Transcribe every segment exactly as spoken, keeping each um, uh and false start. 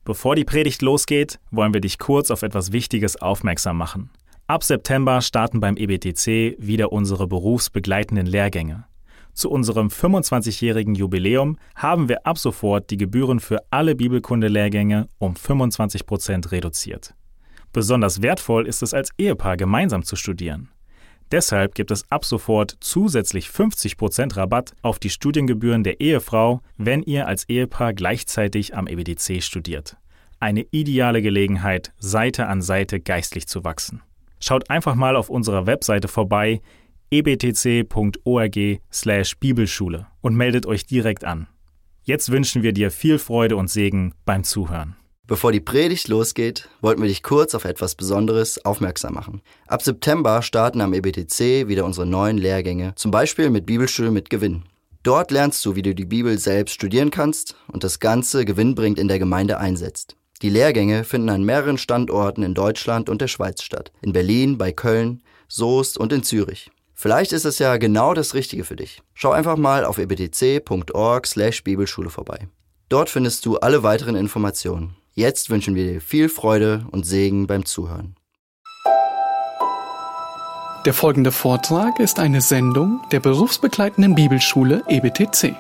Bevor die Predigt losgeht, wollen wir dich kurz auf etwas Wichtiges aufmerksam machen. Ab September starten beim E B T C wieder unsere berufsbegleitenden Lehrgänge. Zu unserem fünfundzwanzigjährigen Jubiläum haben wir ab sofort die Gebühren für alle Bibelkunde-Lehrgänge um fünfundzwanzig Prozent reduziert. Besonders wertvoll ist es als Ehepaar gemeinsam zu studieren. Deshalb gibt es ab sofort zusätzlich fünfzig Prozent Rabatt auf die Studiengebühren der Ehefrau, wenn ihr als Ehepaar gleichzeitig am E B T C studiert. Eine ideale Gelegenheit, Seite an Seite geistlich zu wachsen. Schaut einfach mal auf unserer Webseite vorbei, e b t c punkt org slash Bibelschule und meldet euch direkt an. Jetzt wünschen wir dir viel Freude und Segen beim Zuhören. Bevor die Predigt losgeht, wollten wir dich kurz auf etwas Besonderes aufmerksam machen. Ab September starten am E B T C wieder unsere neuen Lehrgänge, zum Beispiel mit Bibelschule mit Gewinn. Dort lernst du, wie du die Bibel selbst studieren kannst und das Ganze gewinnbringend in der Gemeinde einsetzt. Die Lehrgänge finden an mehreren Standorten in Deutschland und der Schweiz statt. In Berlin, bei Köln, Soest und in Zürich. Vielleicht ist es ja genau das Richtige für dich. Schau einfach mal auf e b t c punkt org slash Bibelschule vorbei. Dort findest du alle weiteren Informationen. Jetzt wünschen wir dir viel Freude und Segen beim Zuhören. Der folgende Vortrag ist eine Sendung der berufsbegleitenden Bibelschule E B T C.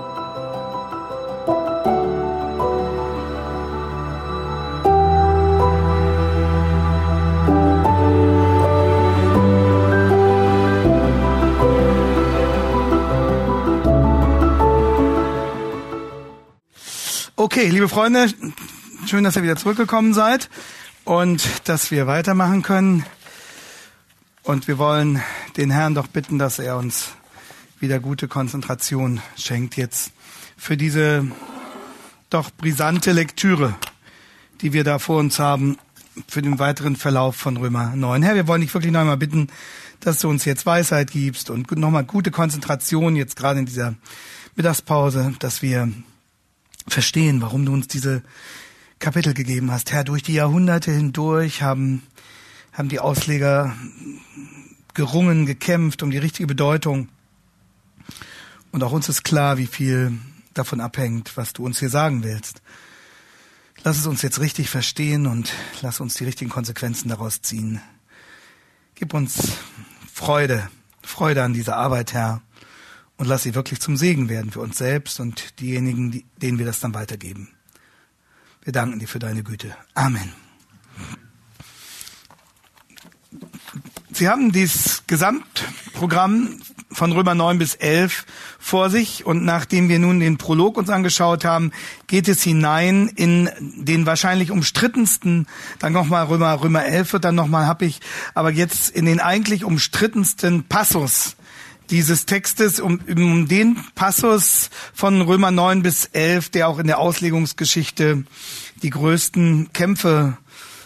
Okay, liebe Freunde, schön, dass ihr wieder zurückgekommen seid und dass wir weitermachen können. Und wir wollen den Herrn doch bitten, dass er uns wieder gute Konzentration schenkt jetzt für diese doch brisante Lektüre, die wir da vor uns haben, für den weiteren Verlauf von Römer neun. Herr, wir wollen dich wirklich noch einmal bitten, dass du uns jetzt Weisheit gibst und nochmal gute Konzentration jetzt gerade in dieser Mittagspause, dass wir verstehen, warum du uns diese Kapitel gegeben hast. Herr, durch die Jahrhunderte hindurch haben, haben die Ausleger gerungen, gekämpft um die richtige Bedeutung. Und auch uns ist klar, wie viel davon abhängt, was du uns hier sagen willst. Lass es uns jetzt richtig verstehen und lass uns die richtigen Konsequenzen daraus ziehen. Gib uns Freude, Freude an dieser Arbeit, Herr. Und lass sie wirklich zum Segen werden für uns selbst und diejenigen, die, denen wir das dann weitergeben. Wir danken dir für deine Güte. Amen. Sie haben dieses Gesamtprogramm von Römer neun bis elf vor sich und nachdem wir nun den Prolog uns angeschaut haben, geht es hinein in den wahrscheinlich umstrittensten, dann nochmal Römer, Römer elf wird dann nochmal happig, aber jetzt in den eigentlich umstrittensten Passus dieses Textes, um, um den Passus von Römer neun bis elf, der auch in der Auslegungsgeschichte die größten Kämpfe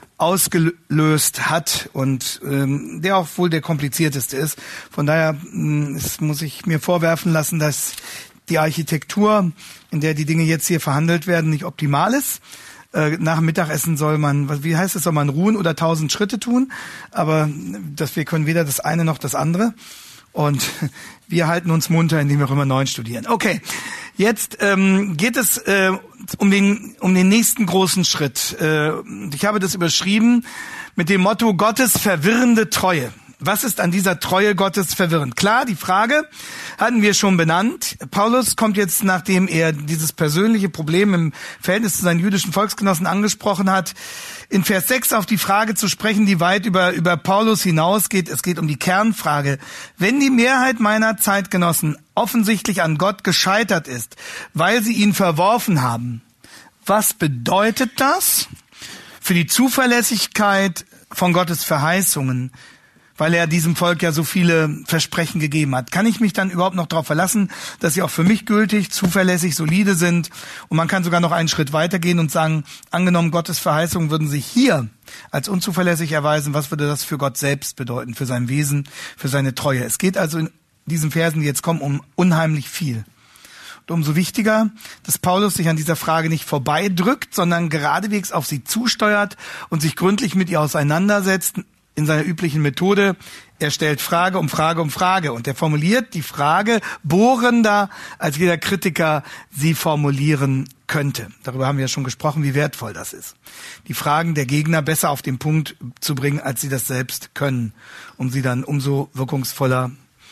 ausgelöst hat und ähm, der auch wohl der komplizierteste ist. Von daher ähm, es muss ich mir vorwerfen lassen, dass die Architektur, in der die Dinge jetzt hier verhandelt werden, nicht optimal ist. Äh, nach dem Mittagessen soll man, wie heißt es, soll man ruhen oder tausend Schritte tun, aber dass wir können weder das eine noch das andere. Und wir halten uns munter, indem wir Römer neun studieren. Okay, jetzt ähm, geht es äh, um den um den nächsten großen Schritt. Äh, ich habe das überschrieben mit dem Motto Gottes verwirrende Treue. Was ist an dieser Treue Gottes verwirrend? Klar, die Frage hatten wir schon benannt. Paulus kommt jetzt, nachdem er dieses persönliche Problem im Verhältnis zu seinen jüdischen Volksgenossen angesprochen hat, in Vers sechs auf die Frage zu sprechen, die weit über, über Paulus hinausgeht. Es geht um die Kernfrage. Wenn die Mehrheit meiner Zeitgenossen offensichtlich an Gott gescheitert ist, weil sie ihn verworfen haben, was bedeutet das für die Zuverlässigkeit von Gottes Verheißungen, weil er diesem Volk ja so viele Versprechen gegeben hat? Kann ich mich dann überhaupt noch darauf verlassen, dass sie auch für mich gültig, zuverlässig, solide sind? Und man kann sogar noch einen Schritt weitergehen und sagen, angenommen Gottes Verheißungen würden sich hier als unzuverlässig erweisen, was würde das für Gott selbst bedeuten, für sein Wesen, für seine Treue? Es geht also in diesen Versen, die jetzt kommen, um unheimlich viel. Und umso wichtiger, dass Paulus sich an dieser Frage nicht vorbeidrückt, sondern geradewegs auf sie zusteuert und sich gründlich mit ihr auseinandersetzt, in seiner üblichen Methode. Er stellt Frage um Frage um Frage und er formuliert die Frage bohrender, als jeder Kritiker sie formulieren könnte. Darüber haben wir ja schon gesprochen, wie wertvoll das ist. Die Fragen der Gegner besser auf den Punkt zu bringen, als sie das selbst können, um sie dann umso wirkungsvoller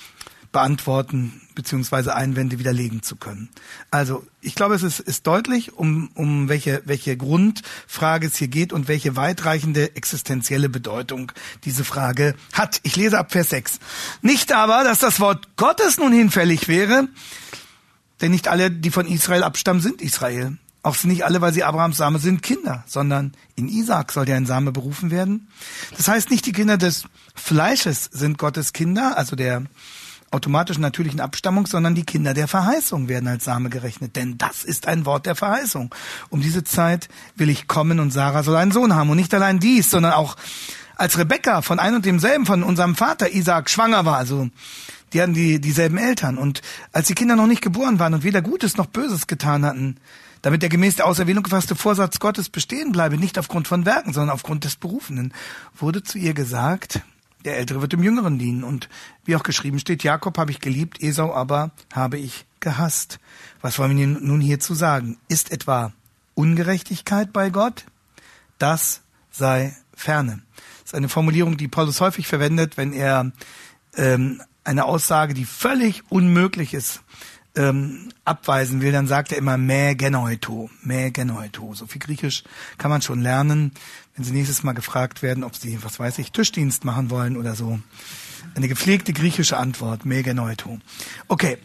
beantworten bzw. Einwände widerlegen zu können. Also ich glaube, es ist, ist deutlich, um, um welche, welche Grundfrage es hier geht und welche weitreichende existenzielle Bedeutung diese Frage hat. Ich lese ab Vers sechs. Nicht aber, dass das Wort Gottes nun hinfällig wäre, denn nicht alle, die von Israel abstammen, sind Israel. Auch nicht alle, weil sie Abrahams Same sind, Kinder, sondern in Isaak soll der ein Same berufen werden. Das heißt, nicht die Kinder des Fleisches sind Gottes Kinder, also der automatischen natürlichen Abstammung, sondern die Kinder der Verheißung werden als Same gerechnet. Denn das ist ein Wort der Verheißung. Um diese Zeit will ich kommen und Sarah soll einen Sohn haben. Und nicht allein dies, sondern auch als Rebekka von ein und demselben, von unserem Vater Isaak schwanger war, also die hatten die, dieselben Eltern. Und als die Kinder noch nicht geboren waren und weder Gutes noch Böses getan hatten, damit der gemäß der Auserwählung gefasste Vorsatz Gottes bestehen bleibe, nicht aufgrund von Werken, sondern aufgrund des Berufenen, wurde zu ihr gesagt, der Ältere wird dem Jüngeren dienen. Und wie auch geschrieben steht, Jakob habe ich geliebt, Esau aber habe ich gehasst. Was wollen wir nun hierzu sagen? Ist etwa Ungerechtigkeit bei Gott? Das sei ferne. Das ist eine Formulierung, die Paulus häufig verwendet, wenn er ähm, eine Aussage, die völlig unmöglich ist, ähm, abweisen will, dann sagt er immer me genoito, me genoito. So viel Griechisch kann man schon lernen, wenn Sie nächstes Mal gefragt werden, ob Sie, was weiß ich, Tischdienst machen wollen oder so. Eine gepflegte griechische Antwort, me genoito. Okay,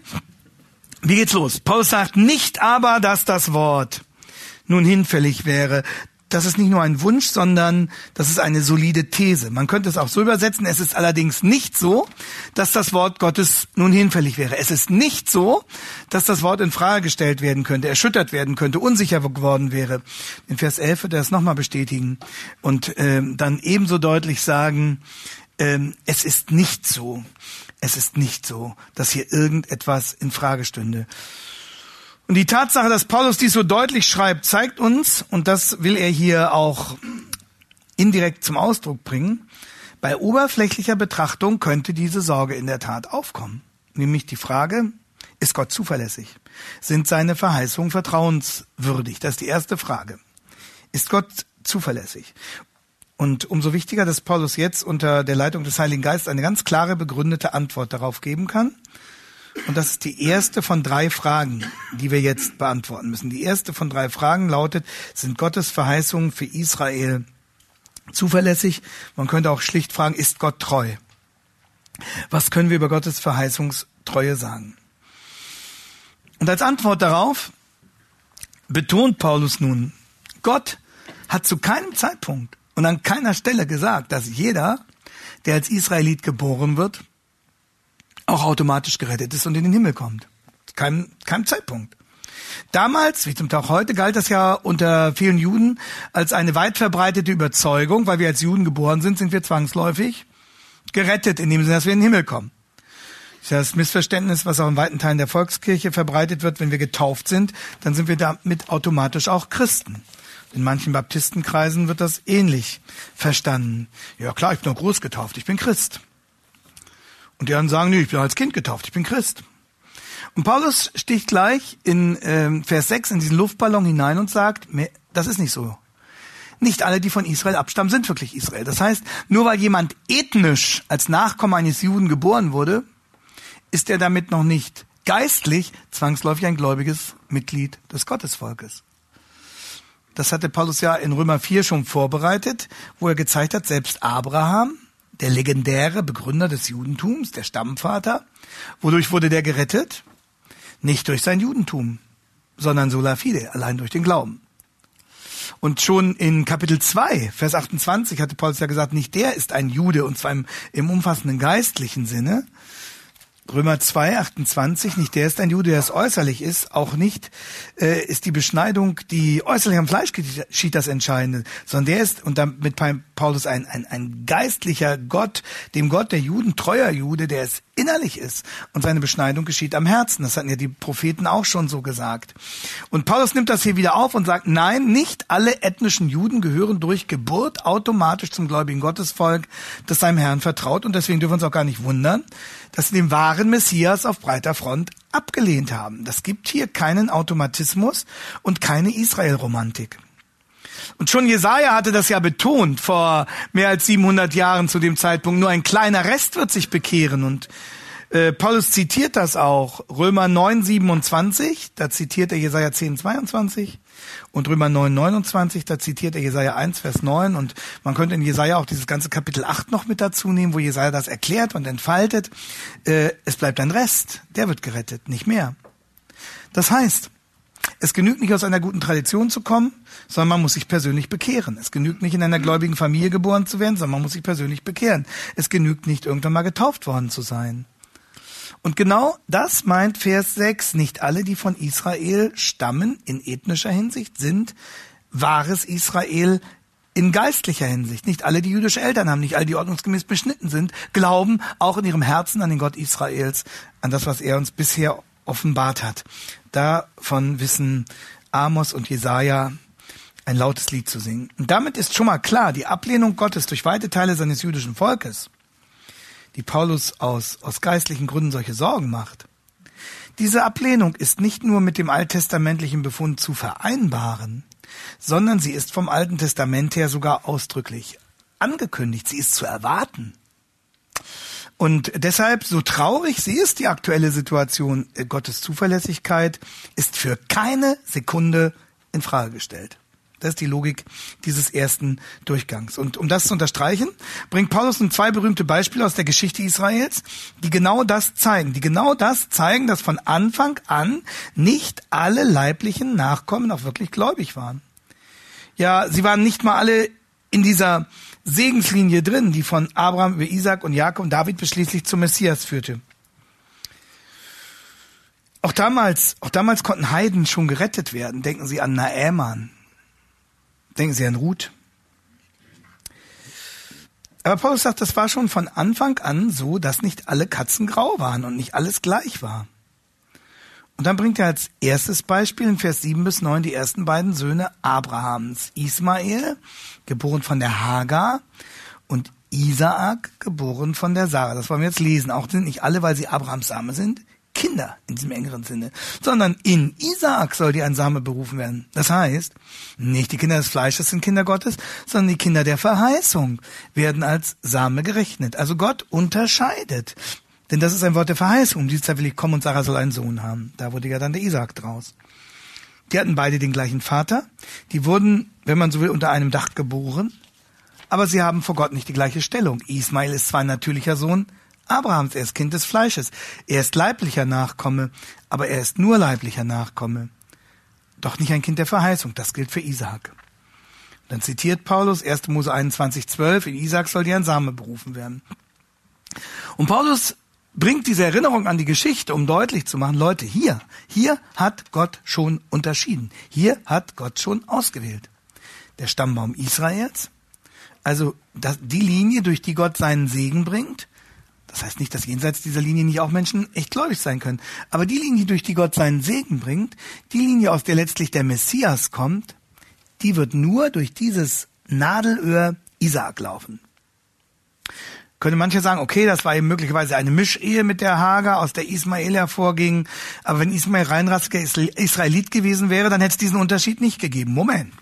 wie geht's los? Paulus sagt nicht aber, dass das Wort nun hinfällig wäre. Das ist nicht nur ein Wunsch, sondern das ist eine solide These. Man könnte es auch so übersetzen, es ist allerdings nicht so, dass das Wort Gottes nun hinfällig wäre. Es ist nicht so, dass das Wort in Frage gestellt werden könnte, erschüttert werden könnte, unsicher geworden wäre. In Vers elf wird er es nochmal bestätigen und ähm, dann ebenso deutlich sagen, ähm, es ist nicht so, es ist nicht so, dass hier irgendetwas in Frage stünde. Und die Tatsache, dass Paulus dies so deutlich schreibt, zeigt uns, und das will er hier auch indirekt zum Ausdruck bringen, bei oberflächlicher Betrachtung könnte diese Sorge in der Tat aufkommen. Nämlich die Frage, ist Gott zuverlässig? Sind seine Verheißungen vertrauenswürdig? Das ist die erste Frage. Ist Gott zuverlässig? Und umso wichtiger, dass Paulus jetzt unter der Leitung des Heiligen Geistes eine ganz klare, begründete Antwort darauf geben kann. Und das ist die erste von drei Fragen, die wir jetzt beantworten müssen. Die erste von drei Fragen lautet, sind Gottes Verheißungen für Israel zuverlässig? Man könnte auch schlicht fragen, ist Gott treu? Was können wir über Gottes Verheißungstreue sagen? Und als Antwort darauf betont Paulus nun, Gott hat zu keinem Zeitpunkt und an keiner Stelle gesagt, dass jeder, der als Israelit geboren wird, auch automatisch gerettet ist und in den Himmel kommt. Kein, kein Zeitpunkt. Damals, wie zum Teil auch heute, galt das ja unter vielen Juden als eine weit verbreitete Überzeugung, weil wir als Juden geboren sind, sind wir zwangsläufig gerettet, in dem Sinne, dass wir in den Himmel kommen. Das ist ja das Missverständnis, was auch in weiten Teilen der Volkskirche verbreitet wird, wenn wir getauft sind, dann sind wir damit automatisch auch Christen. In manchen Baptistenkreisen wird das ähnlich verstanden. Ja klar, ich bin nur groß getauft, ich bin Christ. Und die anderen sagen, nee, ich bin als Kind getauft, ich bin Christ. Und Paulus sticht gleich in ähm, Vers sechs in diesen Luftballon hinein und sagt, das ist nicht so. Nicht alle, die von Israel abstammen, sind wirklich Israel. Das heißt, nur weil jemand ethnisch als Nachkomme eines Juden geboren wurde, ist er damit noch nicht geistlich zwangsläufig ein gläubiges Mitglied des Gottesvolkes. Das hatte Paulus ja in Römer vier schon vorbereitet, wo er gezeigt hat, selbst Abraham, der legendäre Begründer des Judentums, der Stammvater. Wodurch wurde der gerettet? Nicht durch sein Judentum, sondern sola fide, allein durch den Glauben. Und schon in Kapitel zwei, Vers achtundzwanzig, hatte Paulus ja gesagt, nicht der ist ein Jude, und zwar im, im umfassenden geistlichen Sinne. Römer zwei, achtundzwanzig, nicht der ist ein Jude, der es äußerlich ist, auch nicht äh, ist die Beschneidung, die äußerlich am Fleisch geschieht, das Entscheidende, sondern der ist, und damit Paulus ein, ein, ein geistlicher Gott, dem Gott der Juden, treuer Jude, der es innerlich ist. Und seine Beschneidung geschieht am Herzen. Das hatten ja die Propheten auch schon so gesagt. Und Paulus nimmt das hier wieder auf und sagt, nein, nicht alle ethnischen Juden gehören durch Geburt automatisch zum gläubigen Gottesvolk, das seinem Herrn vertraut. Und deswegen dürfen wir uns auch gar nicht wundern, dass sie den wahren Messias auf breiter Front abgelehnt haben. Das gibt hier keinen Automatismus und keine Israel-Romantik. Und schon Jesaja hatte das ja betont vor mehr als siebenhundert Jahren zu dem Zeitpunkt. Nur ein kleiner Rest wird sich bekehren. Und äh, Paulus zitiert das auch. Römer neun, siebenundzwanzig, da zitiert er Jesaja zehn, zweiundzwanzig. Und Römer neun, neunundzwanzig, da zitiert er Jesaja eins, Vers neun. Und man könnte in Jesaja auch dieses ganze Kapitel acht noch mit dazu nehmen, wo Jesaja das erklärt und entfaltet. Äh, es bleibt ein Rest. Der wird gerettet, nicht mehr. Das heißt, es genügt nicht, aus einer guten Tradition zu kommen, sondern man muss sich persönlich bekehren. Es genügt nicht, in einer gläubigen Familie geboren zu werden, sondern man muss sich persönlich bekehren. Es genügt nicht, irgendwann mal getauft worden zu sein. Und genau das meint Vers sechs. Nicht alle, die von Israel stammen, in ethnischer Hinsicht, sind wahres Israel in geistlicher Hinsicht. Nicht alle, die jüdische Eltern haben, nicht alle, die ordnungsgemäß beschnitten sind, glauben auch in ihrem Herzen an den Gott Israels, an das, was er uns bisher offenbart hat. Davon wissen Amos und Jesaja ein lautes Lied zu singen. Und damit ist schon mal klar, die Ablehnung Gottes durch weite Teile seines jüdischen Volkes, die Paulus aus, aus geistlichen Gründen solche Sorgen macht, diese Ablehnung ist nicht nur mit dem alttestamentlichen Befund zu vereinbaren, sondern sie ist vom Alten Testament her sogar ausdrücklich angekündigt. Sie ist zu erwarten. Und deshalb, so traurig sie ist, die aktuelle Situation, Gottes Zuverlässigkeit ist für keine Sekunde in Frage gestellt. Das ist die Logik dieses ersten Durchgangs. Und um das zu unterstreichen, bringt Paulus nun zwei berühmte Beispiele aus der Geschichte Israels, die genau das zeigen. Die genau das zeigen, dass von Anfang an nicht alle leiblichen Nachkommen auch wirklich gläubig waren. Ja, sie waren nicht mal alle in dieser Segenslinie drin, die von Abraham über Isaac und Jakob und David bis schließlich zum Messias führte. Auch damals, auch damals konnten Heiden schon gerettet werden. Denken Sie an Naaman. Denken Sie an Ruth. Aber Paulus sagt, das war schon von Anfang an so, dass nicht alle Katzen grau waren und nicht alles gleich war. Und dann bringt er als erstes Beispiel in Vers sieben bis neun die ersten beiden Söhne Abrahams. Ismael, geboren von der Hagar, und Isaak, geboren von der Sarah. Das wollen wir jetzt lesen. Auch sind nicht alle, weil sie Abrahams Same sind, Kinder in diesem engeren Sinne, sondern in Isaak soll dir ein Same berufen werden. Das heißt, nicht die Kinder des Fleisches sind Kinder Gottes, sondern die Kinder der Verheißung werden als Same gerechnet. Also Gott unterscheidet. Denn das ist ein Wort der Verheißung. Dieses Jahr will ich kommen und Sarah soll einen Sohn haben. Da wurde ja dann der Isaak draus. Die hatten beide den gleichen Vater. Die wurden, wenn man so will, unter einem Dach geboren. Aber sie haben vor Gott nicht die gleiche Stellung. Ismael ist zwar ein natürlicher Sohn Abrahams, er ist Kind des Fleisches. Er ist leiblicher Nachkomme, aber er ist nur leiblicher Nachkomme. Doch nicht ein Kind der Verheißung. Das gilt für Isaak. Dann zitiert Paulus erster Mose einundzwanzig, zwölf, in Isaak soll dir ein Same berufen werden. Und Paulus bringt diese Erinnerung an die Geschichte, um deutlich zu machen, Leute, hier, hier hat Gott schon unterschieden. Hier hat Gott schon ausgewählt. Der Stammbaum Israels, also das, die Linie, durch die Gott seinen Segen bringt. Das heißt nicht, dass jenseits dieser Linie nicht auch Menschen echt gläubig sein können. Aber die Linie, durch die Gott seinen Segen bringt, die Linie, aus der letztlich der Messias kommt, die wird nur durch dieses Nadelöhr Isaak laufen. Könnte mancher sagen, okay, das war eben möglicherweise eine Mischehe mit der Hagar, aus der Ismael hervorging. Aber wenn Ismael reinrassiger Israelit gewesen wäre, dann hätte es diesen Unterschied nicht gegeben. Moment.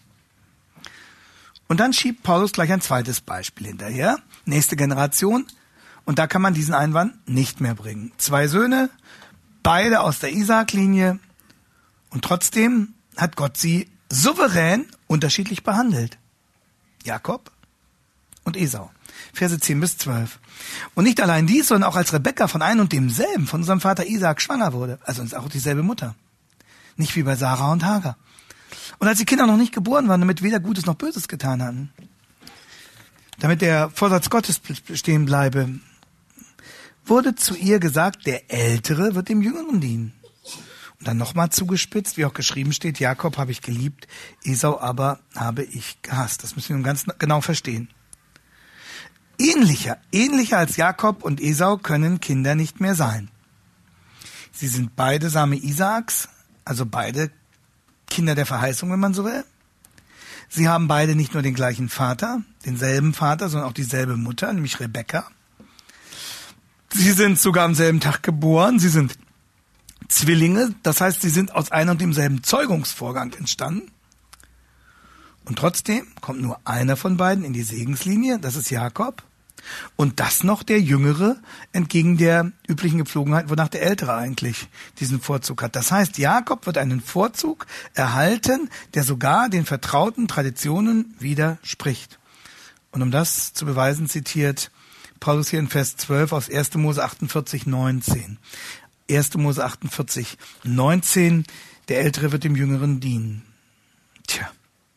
Und dann schiebt Paulus gleich ein zweites Beispiel hinterher. Nächste Generation. Und da kann man diesen Einwand nicht mehr bringen. Zwei Söhne, beide aus der Isaak-Linie. Und trotzdem hat Gott sie souverän unterschiedlich behandelt. Jakob und Esau. Verse zehn bis zwölf. Und nicht allein dies, sondern auch als Rebekka von einem und demselben, von unserem Vater Isaak, schwanger wurde. Also ist auch dieselbe Mutter. Nicht wie bei Sarah und Hagar. Und als die Kinder noch nicht geboren waren, damit weder Gutes noch Böses getan hatten, damit der Vorsatz Gottes bestehen bleibe, wurde zu ihr gesagt, der Ältere wird dem Jüngeren dienen. Und dann nochmal zugespitzt, wie auch geschrieben steht, Jakob habe ich geliebt, Esau aber habe ich gehasst. Das müssen wir nun ganz genau verstehen. Ähnlicher, ähnlicher als Jakob und Esau können Kinder nicht mehr sein. Sie sind beide Same Isaaks, also beide Kinder der Verheißung, wenn man so will. Sie haben beide nicht nur den gleichen Vater, denselben Vater, sondern auch dieselbe Mutter, nämlich Rebekka. Sie sind sogar am selben Tag geboren. Sie sind Zwillinge, das heißt, sie sind aus einem und demselben Zeugungsvorgang entstanden. Und trotzdem kommt nur einer von beiden in die Segenslinie, das ist Jakob. Und das noch der Jüngere, entgegen der üblichen Gepflogenheit, wonach der Ältere eigentlich diesen Vorzug hat. Das heißt, Jakob wird einen Vorzug erhalten, der sogar den vertrauten Traditionen widerspricht. Und um das zu beweisen, zitiert Paulus hier in Vers zwölf aus erster Mose achtundvierzig, neunzehn. erster Mose achtundvierzig, neunzehn, der Ältere wird dem Jüngeren dienen. Tja.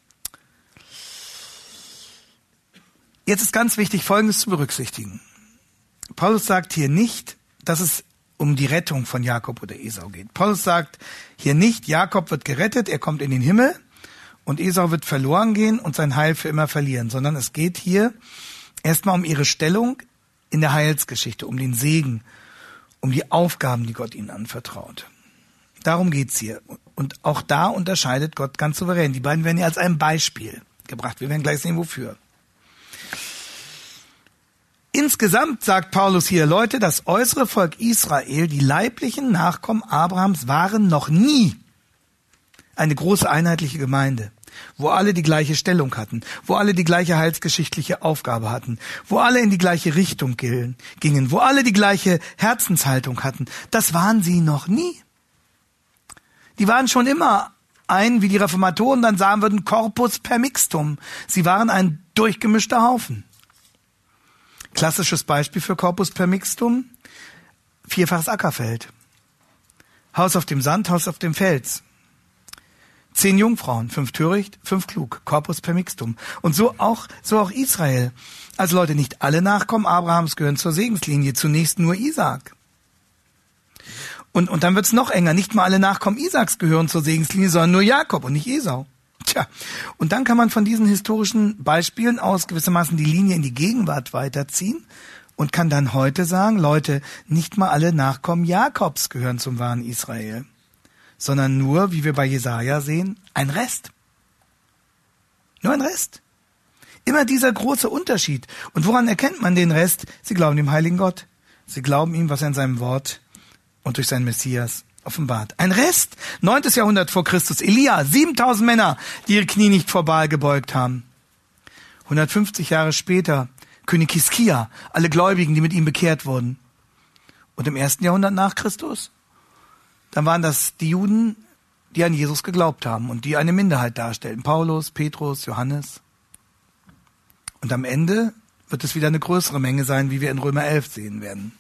Jetzt ist ganz wichtig, Folgendes zu berücksichtigen. Paulus sagt hier nicht, dass es um die Rettung von Jakob oder Esau geht. Paulus sagt hier nicht, Jakob wird gerettet, er kommt in den Himmel und Esau wird verloren gehen und sein Heil für immer verlieren, sondern es geht hier erstmal um ihre Stellung in der Heilsgeschichte, um den Segen, um die Aufgaben, die Gott ihnen anvertraut. Darum geht's hier. Und auch da unterscheidet Gott ganz souverän. Die beiden werden hier als ein Beispiel gebracht. Wir werden gleich sehen, wofür. Insgesamt sagt Paulus hier, Leute, das äußere Volk Israel, die leiblichen Nachkommen Abrahams, waren noch nie eine große einheitliche Gemeinde, wo alle die gleiche Stellung hatten, wo alle die gleiche heilsgeschichtliche Aufgabe hatten, wo alle in die gleiche Richtung gingen, wo alle die gleiche Herzenshaltung hatten. Das waren sie noch nie. Die waren schon immer ein, wie die Reformatoren dann sagen würden, Corpus permixtum. Sie waren ein durchgemischter Haufen. Klassisches Beispiel für Corpus permixtum, vierfaches Ackerfeld. Haus auf dem Sand, Haus auf dem Fels. Zehn Jungfrauen, fünf töricht, fünf klug. Corpus permixtum. Und so auch, so auch Israel. Also Leute, nicht alle Nachkommen Abrahams gehören zur Segenslinie. Zunächst nur Isaak. Und, und dann wird's noch enger. Nicht mal alle Nachkommen Isaaks gehören zur Segenslinie, sondern nur Jakob und nicht Esau. Tja, und dann kann man von diesen historischen Beispielen aus gewissermaßen die Linie in die Gegenwart weiterziehen und kann dann heute sagen, Leute, nicht mal alle Nachkommen Jakobs gehören zum wahren Israel, sondern nur, wie wir bei Jesaja sehen, ein Rest. Nur ein Rest. Immer dieser große Unterschied. Und woran erkennt man den Rest? Sie glauben dem heiligen Gott. Sie glauben ihm, was er in seinem Wort und durch seinen Messias offenbart. Ein Rest. Neuntes Jahrhundert vor Christus. Elia, siebentausend Männer, die ihre Knie nicht vor Baal gebeugt haben. hundertfünfzig Jahre später König Hiskia, alle Gläubigen, die mit ihm bekehrt wurden. Und im ersten Jahrhundert nach Christus, dann waren das die Juden, die an Jesus geglaubt haben und die eine Minderheit darstellten. Paulus, Petrus, Johannes. Und am Ende wird es wieder eine größere Menge sein, wie wir in Römer elf sehen werden.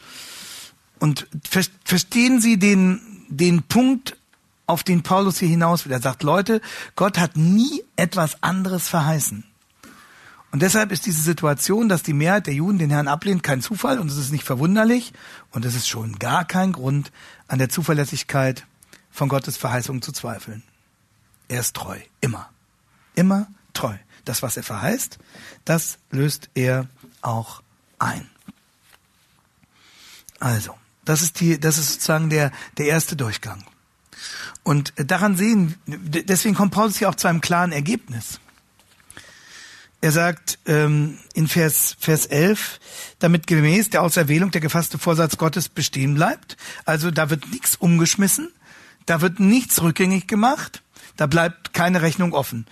Und ver- verstehen Sie den, den Punkt, auf den Paulus hier hinaus will. Er sagt, Leute, Gott hat nie etwas anderes verheißen. Und deshalb ist diese Situation, dass die Mehrheit der Juden den Herrn ablehnt, kein Zufall und es ist nicht verwunderlich und es ist schon gar kein Grund, an der Zuverlässigkeit von Gottes Verheißung zu zweifeln. Er ist treu, immer, immer treu. Das, was er verheißt, das löst er auch ein. Also, das ist die, das ist sozusagen der, der erste Durchgang. Und daran sehen, deswegen kommt Paulus hier auch zu einem klaren Ergebnis. Er sagt ähm, in Vers, Vers elf, damit gemäß der Auserwählung der gefasste Vorsatz Gottes bestehen bleibt. Also da wird nichts umgeschmissen, da wird nichts rückgängig gemacht, da bleibt keine Rechnung offen.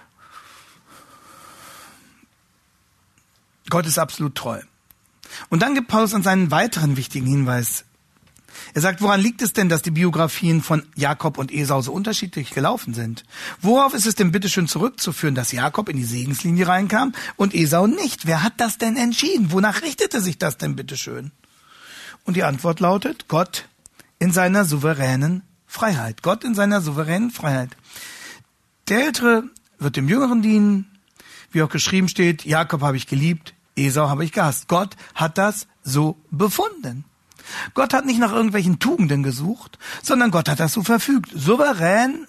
Gott ist absolut treu. Und dann gibt Paulus an seinen weiteren wichtigen Hinweis. Er sagt, woran liegt es denn, dass die Biografien von Jakob und Esau so unterschiedlich gelaufen sind? Worauf ist es denn bitteschön zurückzuführen, dass Jakob in die Segenslinie reinkam und Esau nicht? Wer hat das denn entschieden? Wonach richtete sich das denn bitteschön? Und die Antwort lautet, Gott in seiner souveränen Freiheit. Gott in seiner souveränen Freiheit. Der Ältere wird dem Jüngeren dienen, wie auch geschrieben steht, Jakob habe ich geliebt, Esau habe ich gehasst. Gott hat das so befunden. Gott hat nicht nach irgendwelchen Tugenden gesucht, sondern Gott hat das so verfügt. Souverän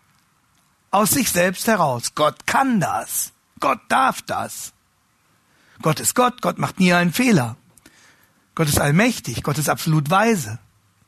aus sich selbst heraus. Gott kann das. Gott darf das. Gott ist Gott, Gott macht nie einen Fehler. Gott ist allmächtig, Gott ist absolut weise.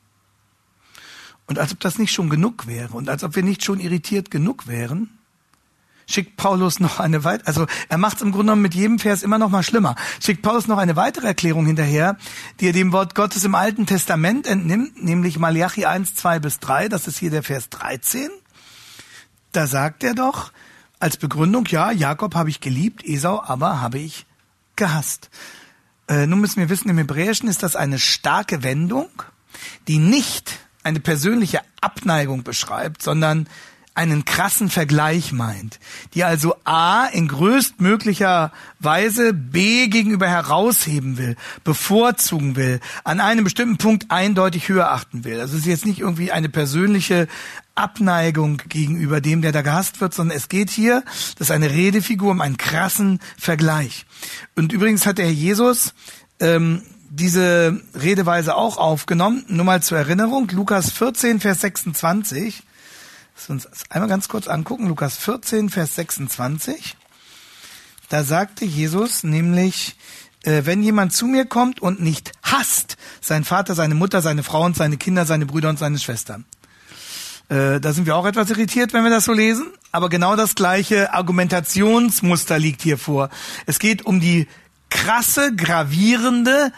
Und als ob das nicht schon genug wäre und als ob wir nicht schon irritiert genug wären, schickt Paulus noch eine weitere, also er macht es im Grunde genommen mit jedem Vers immer noch mal schlimmer, schickt Paulus noch eine weitere Erklärung hinterher, die er dem Wort Gottes im Alten Testament entnimmt, nämlich Malachi eins, zwei bis drei, das ist hier der Vers dreizehn. Da sagt er doch als Begründung, ja, Jakob habe ich geliebt, Esau aber habe ich gehasst. Äh, nun müssen wir wissen, im Hebräischen ist das eine starke Wendung, die nicht eine persönliche Abneigung beschreibt, sondern einen krassen Vergleich meint, die also A in größtmöglicher Weise B gegenüber herausheben will, bevorzugen will, an einem bestimmten Punkt eindeutig höher achten will. Also es ist jetzt nicht irgendwie eine persönliche Abneigung gegenüber dem, der da gehasst wird, sondern es geht hier, das ist eine Redefigur, um einen krassen Vergleich. Und übrigens hat der Herr Jesus ähm, diese Redeweise auch aufgenommen, nur mal zur Erinnerung, Lukas vierzehn, Vers sechsundzwanzig. Lass uns das einmal ganz kurz angucken, Lukas vierzehn, Vers sechsundzwanzig. Da sagte Jesus nämlich, äh, wenn jemand zu mir kommt und nicht hasst, sein Vater, seine Mutter, seine Frau und seine Kinder, seine Brüder und seine Schwestern. Äh, da sind wir auch etwas irritiert, wenn wir das so lesen, aber genau das gleiche Argumentationsmuster liegt hier vor. Es geht um die krasse, gravierende,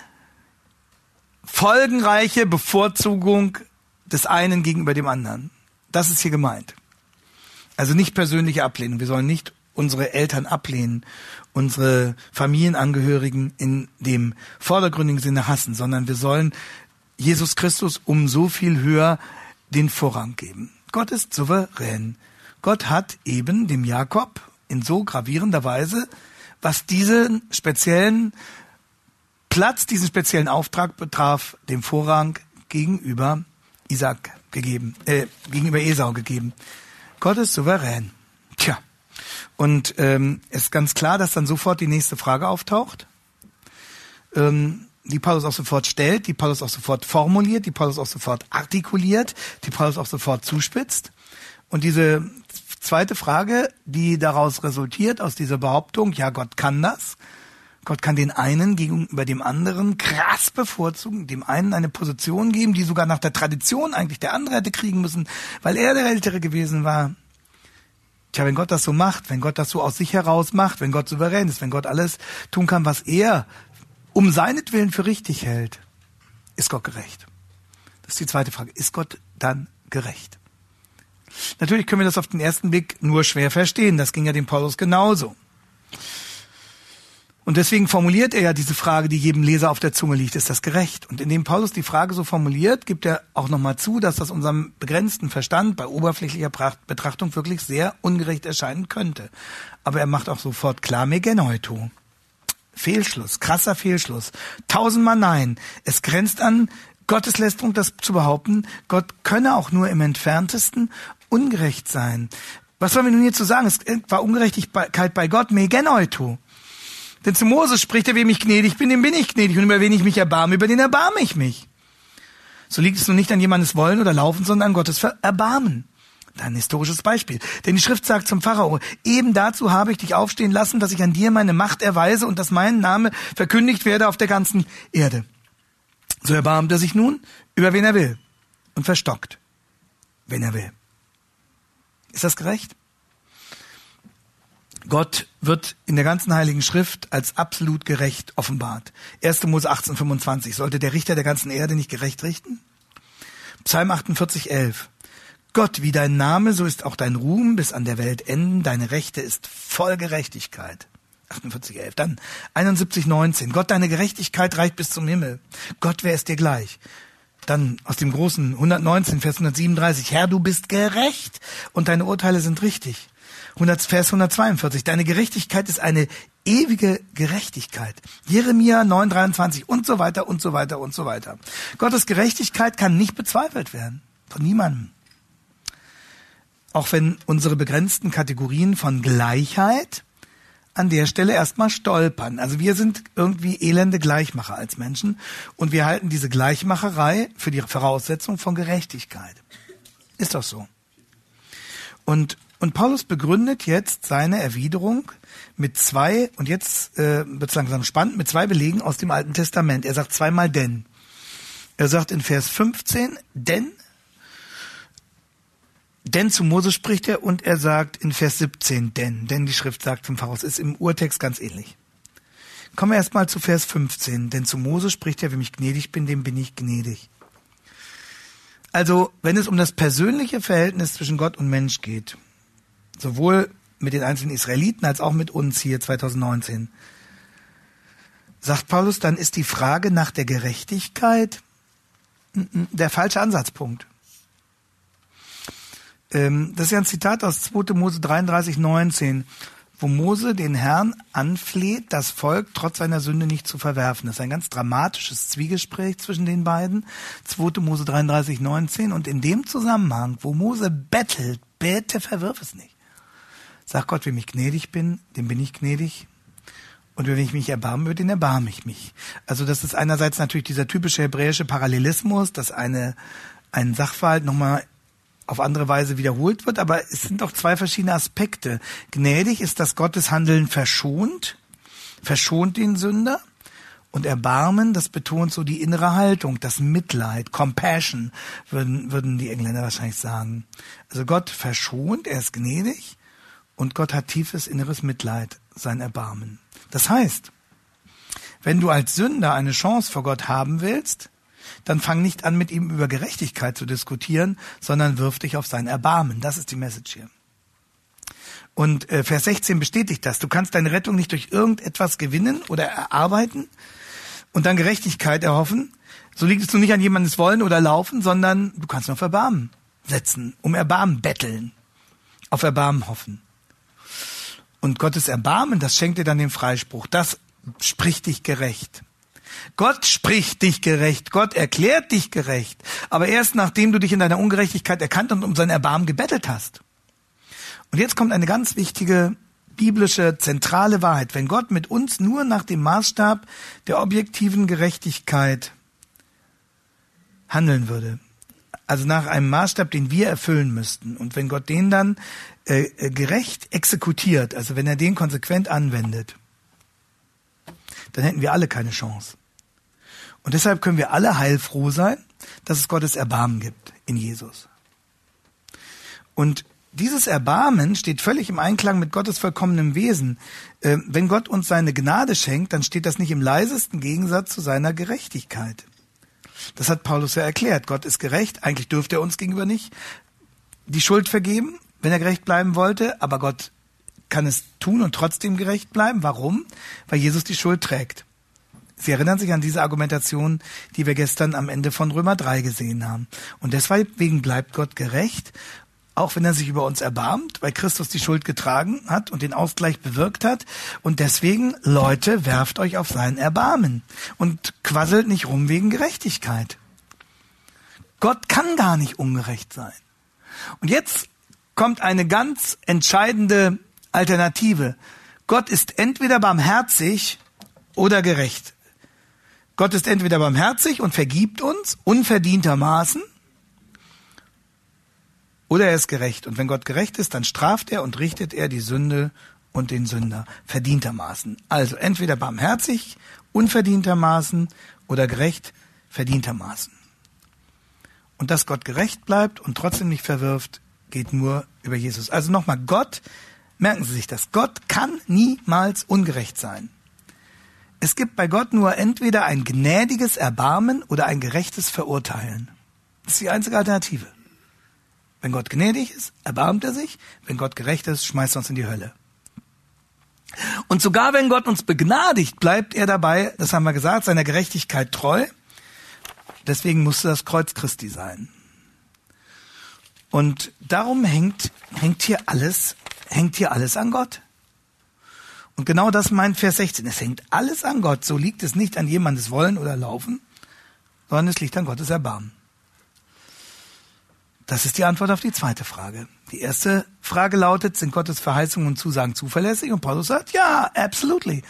folgenreiche Bevorzugung des einen gegenüber dem anderen. Das ist hier gemeint. Also nicht persönliche Ablehnung. Wir sollen nicht unsere Eltern ablehnen, unsere Familienangehörigen in dem vordergründigen Sinne hassen, sondern wir sollen Jesus Christus um so viel höher den Vorrang geben. Gott ist souverän. Gott hat eben dem Jakob in so gravierender Weise, was diesen speziellen Platz, diesen speziellen Auftrag betraf, den Vorrang gegenüber Isaac gegeben, äh, gegenüber Esau gegeben. Gott ist souverän. Tja. Und ähm, es ist ganz klar, dass dann sofort die nächste Frage auftaucht, ähm, die Paulus auch sofort stellt, die Paulus auch sofort formuliert, die Paulus auch sofort artikuliert, die Paulus auch sofort zuspitzt. Und diese zweite Frage, die daraus resultiert, aus dieser Behauptung, ja, Gott kann das, Gott kann den einen gegenüber dem anderen krass bevorzugen, dem einen eine Position geben, die sogar nach der Tradition eigentlich der andere hätte kriegen müssen, weil er der Ältere gewesen war. Tja, wenn Gott das so macht, wenn Gott das so aus sich heraus macht, wenn Gott souverän ist, wenn Gott alles tun kann, was er um seinetwillen für richtig hält, ist Gott gerecht? Das ist die zweite Frage. Ist Gott dann gerecht? Natürlich können wir das auf den ersten Blick nur schwer verstehen. Das ging ja dem Paulus genauso. Und deswegen formuliert er ja diese Frage, die jedem Leser auf der Zunge liegt, ist das gerecht? Und indem Paulus die Frage so formuliert, gibt er auch nochmal zu, dass das unserem begrenzten Verstand bei oberflächlicher Betrachtung wirklich sehr ungerecht erscheinen könnte. Aber er macht auch sofort klar, me genoito. Fehlschluss, krasser Fehlschluss. Tausendmal nein. Es grenzt an Gotteslästerung, das zu behaupten, Gott könne auch nur im Entferntesten ungerecht sein. Was sollen wir nun hierzu sagen? Es war Ungerechtigkeit bei Gott, me genoito. Denn zu Moses spricht er, wem ich gnädig bin, dem bin ich gnädig. Und über wen ich mich erbarme, über den erbarme ich mich. So liegt es nun nicht an jemandes Wollen oder Laufen, sondern an Gottes Erbarmen. Ein historisches Beispiel. Denn die Schrift sagt zum Pharao, eben dazu habe ich dich aufstehen lassen, dass ich an dir meine Macht erweise und dass mein Name verkündigt werde auf der ganzen Erde. So erbarmt er sich nun, über wen er will. Und verstockt, wen er will. Ist das gerecht? Gott wird in der ganzen Heiligen Schrift als absolut gerecht offenbart. erster Mose achtzehn fünfundzwanzig. Sollte der Richter der ganzen Erde nicht gerecht richten? Psalm achtundvierzig elf. Gott, wie dein Name, so ist auch dein Ruhm bis an der Welt enden. Deine Rechte ist voll Gerechtigkeit. achtundvierzig elf. Dann einundsiebzig neunzehn. Gott, deine Gerechtigkeit reicht bis zum Himmel. Gott, wer ist dir gleich? Dann aus dem großen hundertneunzehn, Vers hundertsiebenunddreißig. Herr, du bist gerecht und deine Urteile sind richtig. Vers hundertzweiundvierzig. Deine Gerechtigkeit ist eine ewige Gerechtigkeit. Jeremia neun dreiundzwanzig und so weiter und so weiter und so weiter. Gottes Gerechtigkeit kann nicht bezweifelt werden. Von niemandem. Auch wenn unsere begrenzten Kategorien von Gleichheit an der Stelle erstmal stolpern. Also wir sind irgendwie elende Gleichmacher als Menschen und wir halten diese Gleichmacherei für die Voraussetzung von Gerechtigkeit. Ist doch so. Und Und Paulus begründet jetzt seine Erwiderung mit zwei, und jetzt äh, wird es langsam spannend, mit zwei Belegen aus dem Alten Testament. Er sagt zweimal denn. Er sagt in Vers fünfzehn, denn, denn zu Mose spricht er, und er sagt in Vers siebzehn, denn, denn die Schrift sagt zum Voraus, ist im Urtext ganz ähnlich. Kommen wir erstmal zu Vers fünfzehn, denn zu Mose spricht er, wem ich gnädig bin, dem bin ich gnädig. Also, wenn es um das persönliche Verhältnis zwischen Gott und Mensch geht, sowohl mit den einzelnen Israeliten als auch mit uns hier zwanzig neunzehn, sagt Paulus, dann ist die Frage nach der Gerechtigkeit der falsche Ansatzpunkt. Ähm, das ist ja ein Zitat aus zweiter Mose dreiunddreißig neunzehn, wo Mose den Herrn anfleht, das Volk trotz seiner Sünde nicht zu verwerfen. Das ist ein ganz dramatisches Zwiegespräch zwischen den beiden. zweiter Mose dreiunddreißig neunzehn. Und in dem Zusammenhang, wo Mose bettelt, bitte verwirf es nicht. Sagt Gott, wem ich gnädig bin, dem bin ich gnädig. Und wenn ich mich erbarmen würde, den erbarme ich mich. Also das ist einerseits natürlich dieser typische hebräische Parallelismus, dass eine, ein Sachverhalt nochmal auf andere Weise wiederholt wird, aber es sind doch zwei verschiedene Aspekte. Gnädig ist, dass Gottes Handeln verschont, verschont den Sünder, und Erbarmen, das betont so die innere Haltung, das Mitleid, Compassion, würden, würden die Engländer wahrscheinlich sagen. Also Gott verschont, er ist gnädig, und Gott hat tiefes inneres Mitleid, sein Erbarmen. Das heißt, wenn du als Sünder eine Chance vor Gott haben willst, dann fang nicht an, mit ihm über Gerechtigkeit zu diskutieren, sondern wirf dich auf sein Erbarmen. Das ist die Message hier. Und äh, Vers sechzehn bestätigt das. Du kannst deine Rettung nicht durch irgendetwas gewinnen oder erarbeiten und dann Gerechtigkeit erhoffen. So liegt es nun nicht an jemandes Wollen oder Laufen, sondern du kannst nur auf Erbarmen setzen, um Erbarmen betteln, auf Erbarmen hoffen. Und Gottes Erbarmen, das schenkt dir dann den Freispruch. Das spricht dich gerecht. Gott spricht dich gerecht, Gott erklärt dich gerecht, aber erst nachdem du dich in deiner Ungerechtigkeit erkannt und um sein Erbarmen gebettelt hast. Und jetzt kommt eine ganz wichtige biblische zentrale Wahrheit. Wenn Gott mit uns nur nach dem Maßstab der objektiven Gerechtigkeit handeln würde, also nach einem Maßstab, den wir erfüllen müssten, und wenn Gott den dann äh, gerecht exekutiert, also wenn er den konsequent anwendet, dann hätten wir alle keine Chance. Und deshalb können wir alle heilfroh sein, dass es Gottes Erbarmen gibt in Jesus. Und dieses Erbarmen steht völlig im Einklang mit Gottes vollkommenem Wesen. Äh, wenn Gott uns seine Gnade schenkt, dann steht das nicht im leisesten Gegensatz zu seiner Gerechtigkeit. Das hat Paulus ja erklärt. Gott ist gerecht. Eigentlich dürfte er uns gegenüber nicht die Schuld vergeben, wenn er gerecht bleiben wollte. Aber Gott kann es tun und trotzdem gerecht bleiben. Warum? Weil Jesus die Schuld trägt. Sie erinnern sich an diese Argumentation, die wir gestern am Ende von Römer drei gesehen haben. Und deswegen bleibt Gott gerecht, auch wenn er sich über uns erbarmt, weil Christus die Schuld getragen hat und den Ausgleich bewirkt hat. Und deswegen, Leute, werft euch auf sein Erbarmen und quasselt nicht rum wegen Gerechtigkeit. Gott kann gar nicht ungerecht sein. Und jetzt kommt eine ganz entscheidende Alternative. Gott ist entweder barmherzig oder gerecht. Gott ist entweder barmherzig und vergibt uns unverdientermaßen, oder er ist gerecht. Und wenn Gott gerecht ist, dann straft er und richtet er die Sünde und den Sünder verdientermaßen. Also entweder barmherzig, unverdientermaßen, oder gerecht, verdientermaßen. Und dass Gott gerecht bleibt und trotzdem nicht verwirft, geht nur über Jesus. Also nochmal, Gott, merken Sie sich das, Gott kann niemals ungerecht sein. Es gibt bei Gott nur entweder ein gnädiges Erbarmen oder ein gerechtes Verurteilen. Das ist die einzige Alternative. Wenn Gott gnädig ist, erbarmt er sich. Wenn Gott gerecht ist, schmeißt er uns in die Hölle. Und sogar wenn Gott uns begnadigt, bleibt er dabei, das haben wir gesagt, seiner Gerechtigkeit treu. Deswegen musste das Kreuz Christi sein. Und darum hängt, hängt hier alles, hängt hier alles an Gott. Und genau das meint Vers sechzehn. Es hängt alles an Gott. So liegt es nicht an jemandes Wollen oder Laufen, sondern es liegt an Gottes Erbarmen. Das ist die Antwort auf die zweite Frage. Die erste Frage lautet, sind Gottes Verheißungen und Zusagen zuverlässig? Und Paulus sagt, ja, absolutely.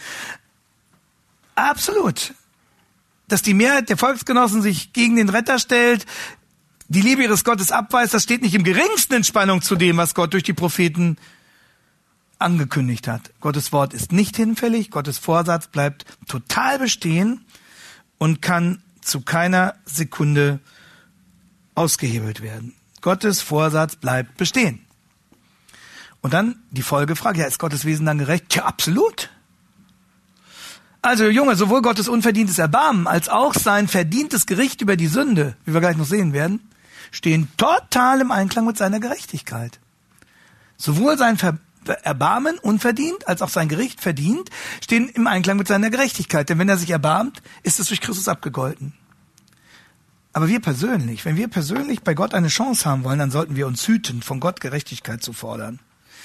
Absolut. Dass die Mehrheit der Volksgenossen sich gegen den Retter stellt, die Liebe ihres Gottes abweist, das steht nicht im geringsten in Spannung zu dem, was Gott durch die Propheten angekündigt hat. Gottes Wort ist nicht hinfällig, Gottes Vorsatz bleibt total bestehen und kann zu keiner Sekunde ausgehebelt werden. Gottes Vorsatz bleibt bestehen. Und dann die Folgefrage, ja, ist Gottes Wesen dann gerecht? Tja, absolut. Also Junge, sowohl Gottes unverdientes Erbarmen als auch sein verdientes Gericht über die Sünde, wie wir gleich noch sehen werden, stehen total im Einklang mit seiner Gerechtigkeit. Sowohl sein Ver- Erbarmen unverdient als auch sein Gericht verdient stehen im Einklang mit seiner Gerechtigkeit. Denn wenn er sich erbarmt, ist es durch Christus abgegolten. Aber wir persönlich, wenn wir persönlich bei Gott eine Chance haben wollen, dann sollten wir uns hüten, von Gott Gerechtigkeit zu fordern.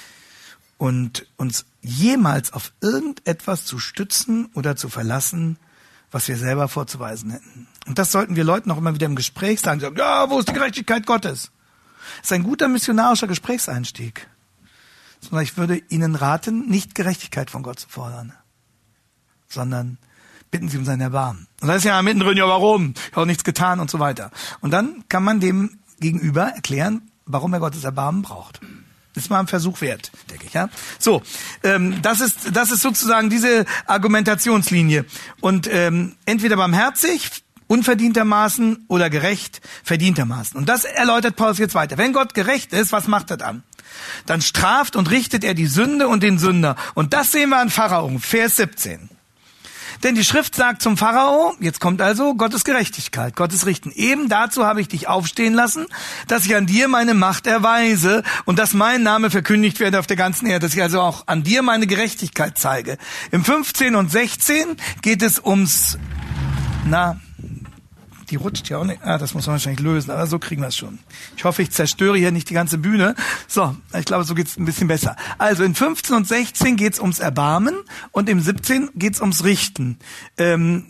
Und uns jemals auf irgendetwas zu stützen oder zu verlassen, was wir selber vorzuweisen hätten. Und das sollten wir Leuten auch immer wieder im Gespräch sagen. sagen ja, wo ist die Gerechtigkeit Gottes? Das ist ein guter missionarischer Gesprächseinstieg. Ich würde Ihnen raten, nicht Gerechtigkeit von Gott zu fordern, sondern bitten Sie um sein Erbarmen. Und das ist ja mittendrin, ja warum? Ich habe auch nichts getan und so weiter. Und dann kann man dem Gegenüber erklären, warum er Gottes Erbarmen braucht. Ist mal ein Versuch wert, denke ich. Ja. So, ähm, das ist das ist sozusagen diese Argumentationslinie. Und ähm, entweder barmherzig, unverdientermaßen, oder gerecht, verdientermaßen. Und das erläutert Paulus jetzt weiter. Wenn Gott gerecht ist, was macht er dann? Dann straft und richtet er die Sünde und den Sünder. Und das sehen wir an Pharao, Vers siebzehn. Denn die Schrift sagt zum Pharao, jetzt kommt also Gottes Gerechtigkeit, Gottes Richten. Eben dazu habe ich dich aufstehen lassen, dass ich an dir meine Macht erweise und dass mein Name verkündigt werde auf der ganzen Erde, dass ich also auch an dir meine Gerechtigkeit zeige. Im fünfzehn und sechzehn geht es ums, na, die rutscht ja auch nicht, ah, das muss man wahrscheinlich lösen, aber so kriegen wir es schon. Ich hoffe, ich zerstöre hier nicht die ganze Bühne. So, ich glaube, so geht's ein bisschen besser. Also in fünfzehn und sechzehn geht's ums Erbarmen und im siebzehn geht's ums Richten. Ähm,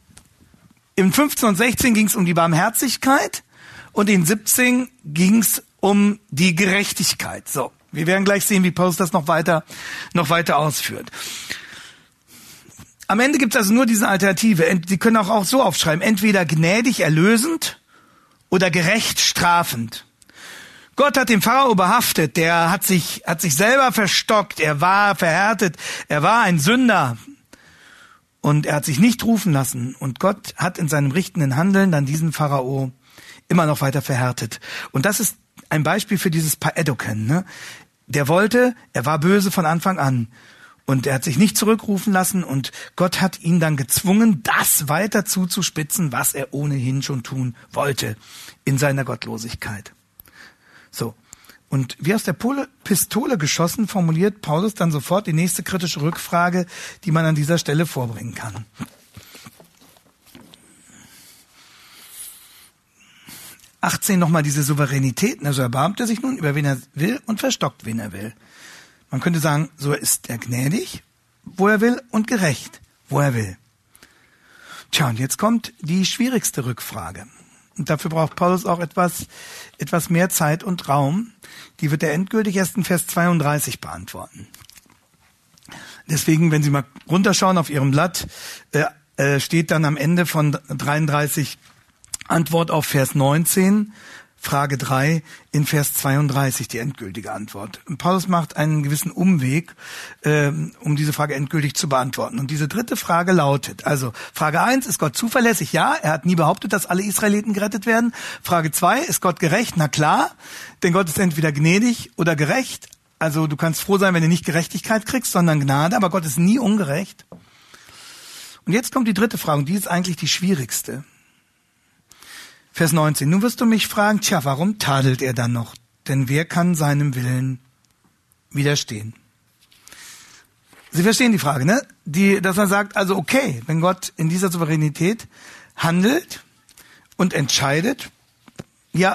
Im fünfzehn und sechzehn ging's um die Barmherzigkeit und in siebzehn ging's um die Gerechtigkeit. So, wir werden gleich sehen, wie Paulus das noch weiter, noch weiter ausführt. Am Ende gibt es also nur diese Alternative. Sie können auch, auch so aufschreiben, entweder gnädig erlösend oder gerecht strafend. Gott hat den Pharao behaftet, der hat sich, hat sich selber verstockt, er war verhärtet, er war ein Sünder und er hat sich nicht rufen lassen. Und Gott hat in seinem richtenden Handeln dann diesen Pharao immer noch weiter verhärtet. Und das ist ein Beispiel für dieses Paedoken, ne? Der wollte, er war böse von Anfang an. Und er hat sich nicht zurückrufen lassen und Gott hat ihn dann gezwungen, das weiter zuzuspitzen, was er ohnehin schon tun wollte in seiner Gottlosigkeit. So. Und wie aus der Pistole geschossen, formuliert Paulus dann sofort die nächste kritische Rückfrage, die man an dieser Stelle vorbringen kann. achtzehn nochmal diese Souveränität. Also erbarmt er sich nun, über wen er will und verstockt, wen er will. Man könnte sagen, so ist er gnädig, wo er will, und gerecht, wo er will. Tja, und jetzt kommt die schwierigste Rückfrage. Und dafür braucht Paulus auch etwas, etwas mehr Zeit und Raum. Die wird er endgültig erst in Vers zweiunddreißig beantworten. Deswegen, wenn Sie mal runterschauen auf Ihrem Blatt, äh, äh, steht dann am Ende von dreiunddreißig Antwort auf Vers neunzehn, Frage drei in Vers zweiunddreißig, die endgültige Antwort. Und Paulus macht einen gewissen Umweg, ähm, um diese Frage endgültig zu beantworten. Und diese dritte Frage lautet, also Frage eins, ist Gott zuverlässig? Ja, er hat nie behauptet, dass alle Israeliten gerettet werden. Frage zwei, ist Gott gerecht? Na klar, denn Gott ist entweder gnädig oder gerecht. Also du kannst froh sein, wenn du nicht Gerechtigkeit kriegst, sondern Gnade, aber Gott ist nie ungerecht. Und jetzt kommt die dritte Frage, und die ist eigentlich die schwierigste. Vers neunzehn. Nun wirst du mich fragen, tja, warum tadelt er dann noch? Denn wer kann seinem Willen widerstehen? Sie verstehen die Frage, ne? Die, dass man sagt, also okay, wenn Gott in dieser Souveränität handelt und entscheidet, ja,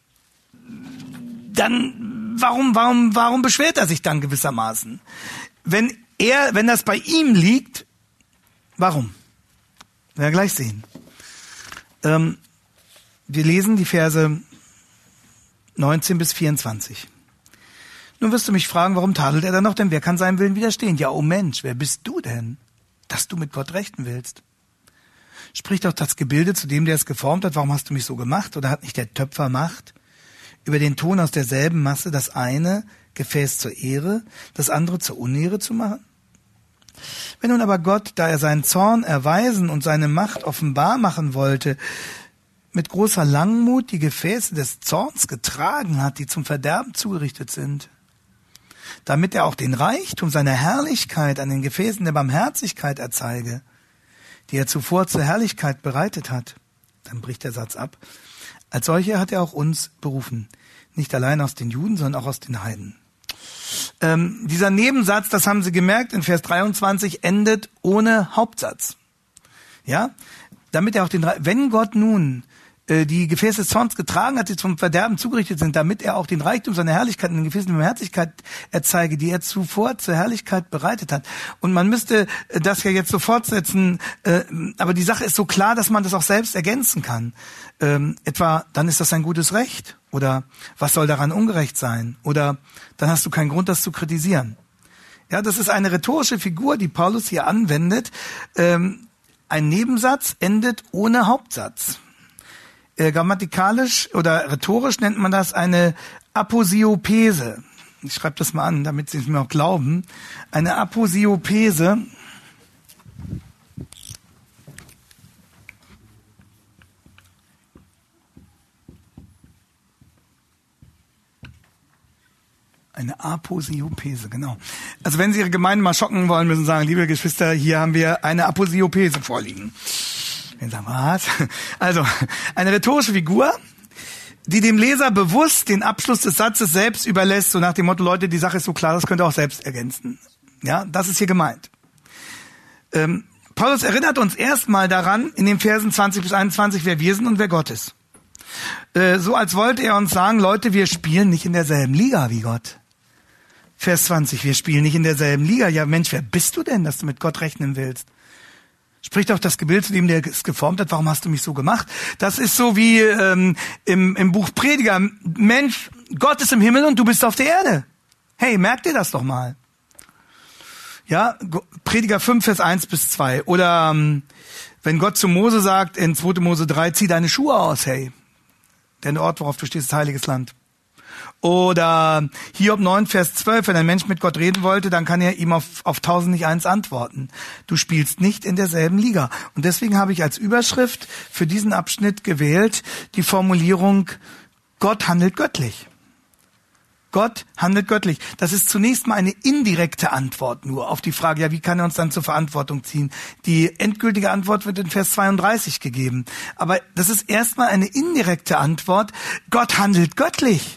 dann warum, warum, warum beschwert er sich dann gewissermaßen? Wenn er, wenn das bei ihm liegt, warum? Werden wir gleich sehen. Ähm, Wir lesen die Verse neunzehn bis vierundzwanzig. Nun wirst du mich fragen, warum tadelt er dann noch? Denn wer kann seinem Willen widerstehen? Ja, oh Mensch, wer bist du denn, dass du mit Gott rechten willst? Spricht doch das Gebilde zu dem, der es geformt hat, warum hast du mich so gemacht? Oder hat nicht der Töpfer Macht, über den Ton aus derselben Masse das eine Gefäß zur Ehre, das andere zur Unehre zu machen? Wenn nun aber Gott, da er seinen Zorn erweisen und seine Macht offenbar machen wollte, mit großer Langmut die Gefäße des Zorns getragen hat, die zum Verderben zugerichtet sind, damit er auch den Reichtum seiner Herrlichkeit an den Gefäßen der Barmherzigkeit erzeige, die er zuvor zur Herrlichkeit bereitet hat. Dann bricht der Satz ab. Als solche hat er auch uns berufen, nicht allein aus den Juden, sondern auch aus den Heiden. Ähm, dieser Nebensatz, das haben Sie gemerkt, in Vers dreiundzwanzig endet ohne Hauptsatz. Ja, damit er auch den, wenn Gott nun äh, die Gefäße des Zorns getragen hat, die zum Verderben zugerichtet sind, damit er auch den Reichtum seiner Herrlichkeit in den Gefäßen der Barmherzigkeit erzeige, die er zuvor zur Herrlichkeit bereitet hat. Und man müsste das ja jetzt so fortsetzen, äh, aber die Sache ist so klar, dass man das auch selbst ergänzen kann. Ähm, etwa, dann ist das ein gutes Recht. Oder was soll daran ungerecht sein? Oder dann hast du keinen Grund, das zu kritisieren. Ja, das ist eine rhetorische Figur, die Paulus hier anwendet. Ähm, ein Nebensatz endet ohne Hauptsatz. Äh, grammatikalisch oder rhetorisch nennt man das eine Aposiopese. Ich schreibe das mal an, damit Sie es mir auch glauben. Eine Aposiopese Eine Aposiopese, genau. Also wenn Sie Ihre Gemeinde mal schocken wollen, müssen Sie sagen, liebe Geschwister, hier haben wir eine Aposiopese vorliegen. Wir sagen, was? Also, eine rhetorische Figur, die dem Leser bewusst den Abschluss des Satzes selbst überlässt, so nach dem Motto, Leute, die Sache ist so klar, das könnt ihr auch selbst ergänzen. Ja, das ist hier gemeint. Ähm, Paulus erinnert uns erstmal daran, in den Versen zwanzig bis einundzwanzig, wer wir sind und wer Gott ist. Äh, so als wollte er uns sagen, Leute, wir spielen nicht in derselben Liga wie Gott. Vers zwanzig, wir spielen nicht in derselben Liga. Ja Mensch, wer bist du denn, dass du mit Gott rechnen willst? Spricht doch das Gebild zu dem, der es geformt hat, warum hast du mich so gemacht? Das ist so wie ähm, im, im Buch Prediger. Mensch, Gott ist im Himmel und du bist auf der Erde. Hey, merkt ihr das doch mal. Ja, Prediger fünf, Vers eins bis zwei. Oder ähm, wenn Gott zu Mose sagt in zweiter Mose drei, zieh deine Schuhe aus, hey. Denn der Ort, worauf du stehst, ist heiliges Land. Oder Hiob neun, Vers zwölf, wenn ein Mensch mit Gott reden wollte, dann kann er ihm auf, auf tausend nicht eins antworten. Du spielst nicht in derselben Liga. Und deswegen habe ich als Überschrift für diesen Abschnitt gewählt die Formulierung, Gott handelt göttlich. Gott handelt göttlich. Das ist zunächst mal eine indirekte Antwort nur auf die Frage, ja, wie kann er uns dann zur Verantwortung ziehen? Die endgültige Antwort wird in Vers zweiunddreißig gegeben. Aber das ist erstmal eine indirekte Antwort. Gott handelt göttlich.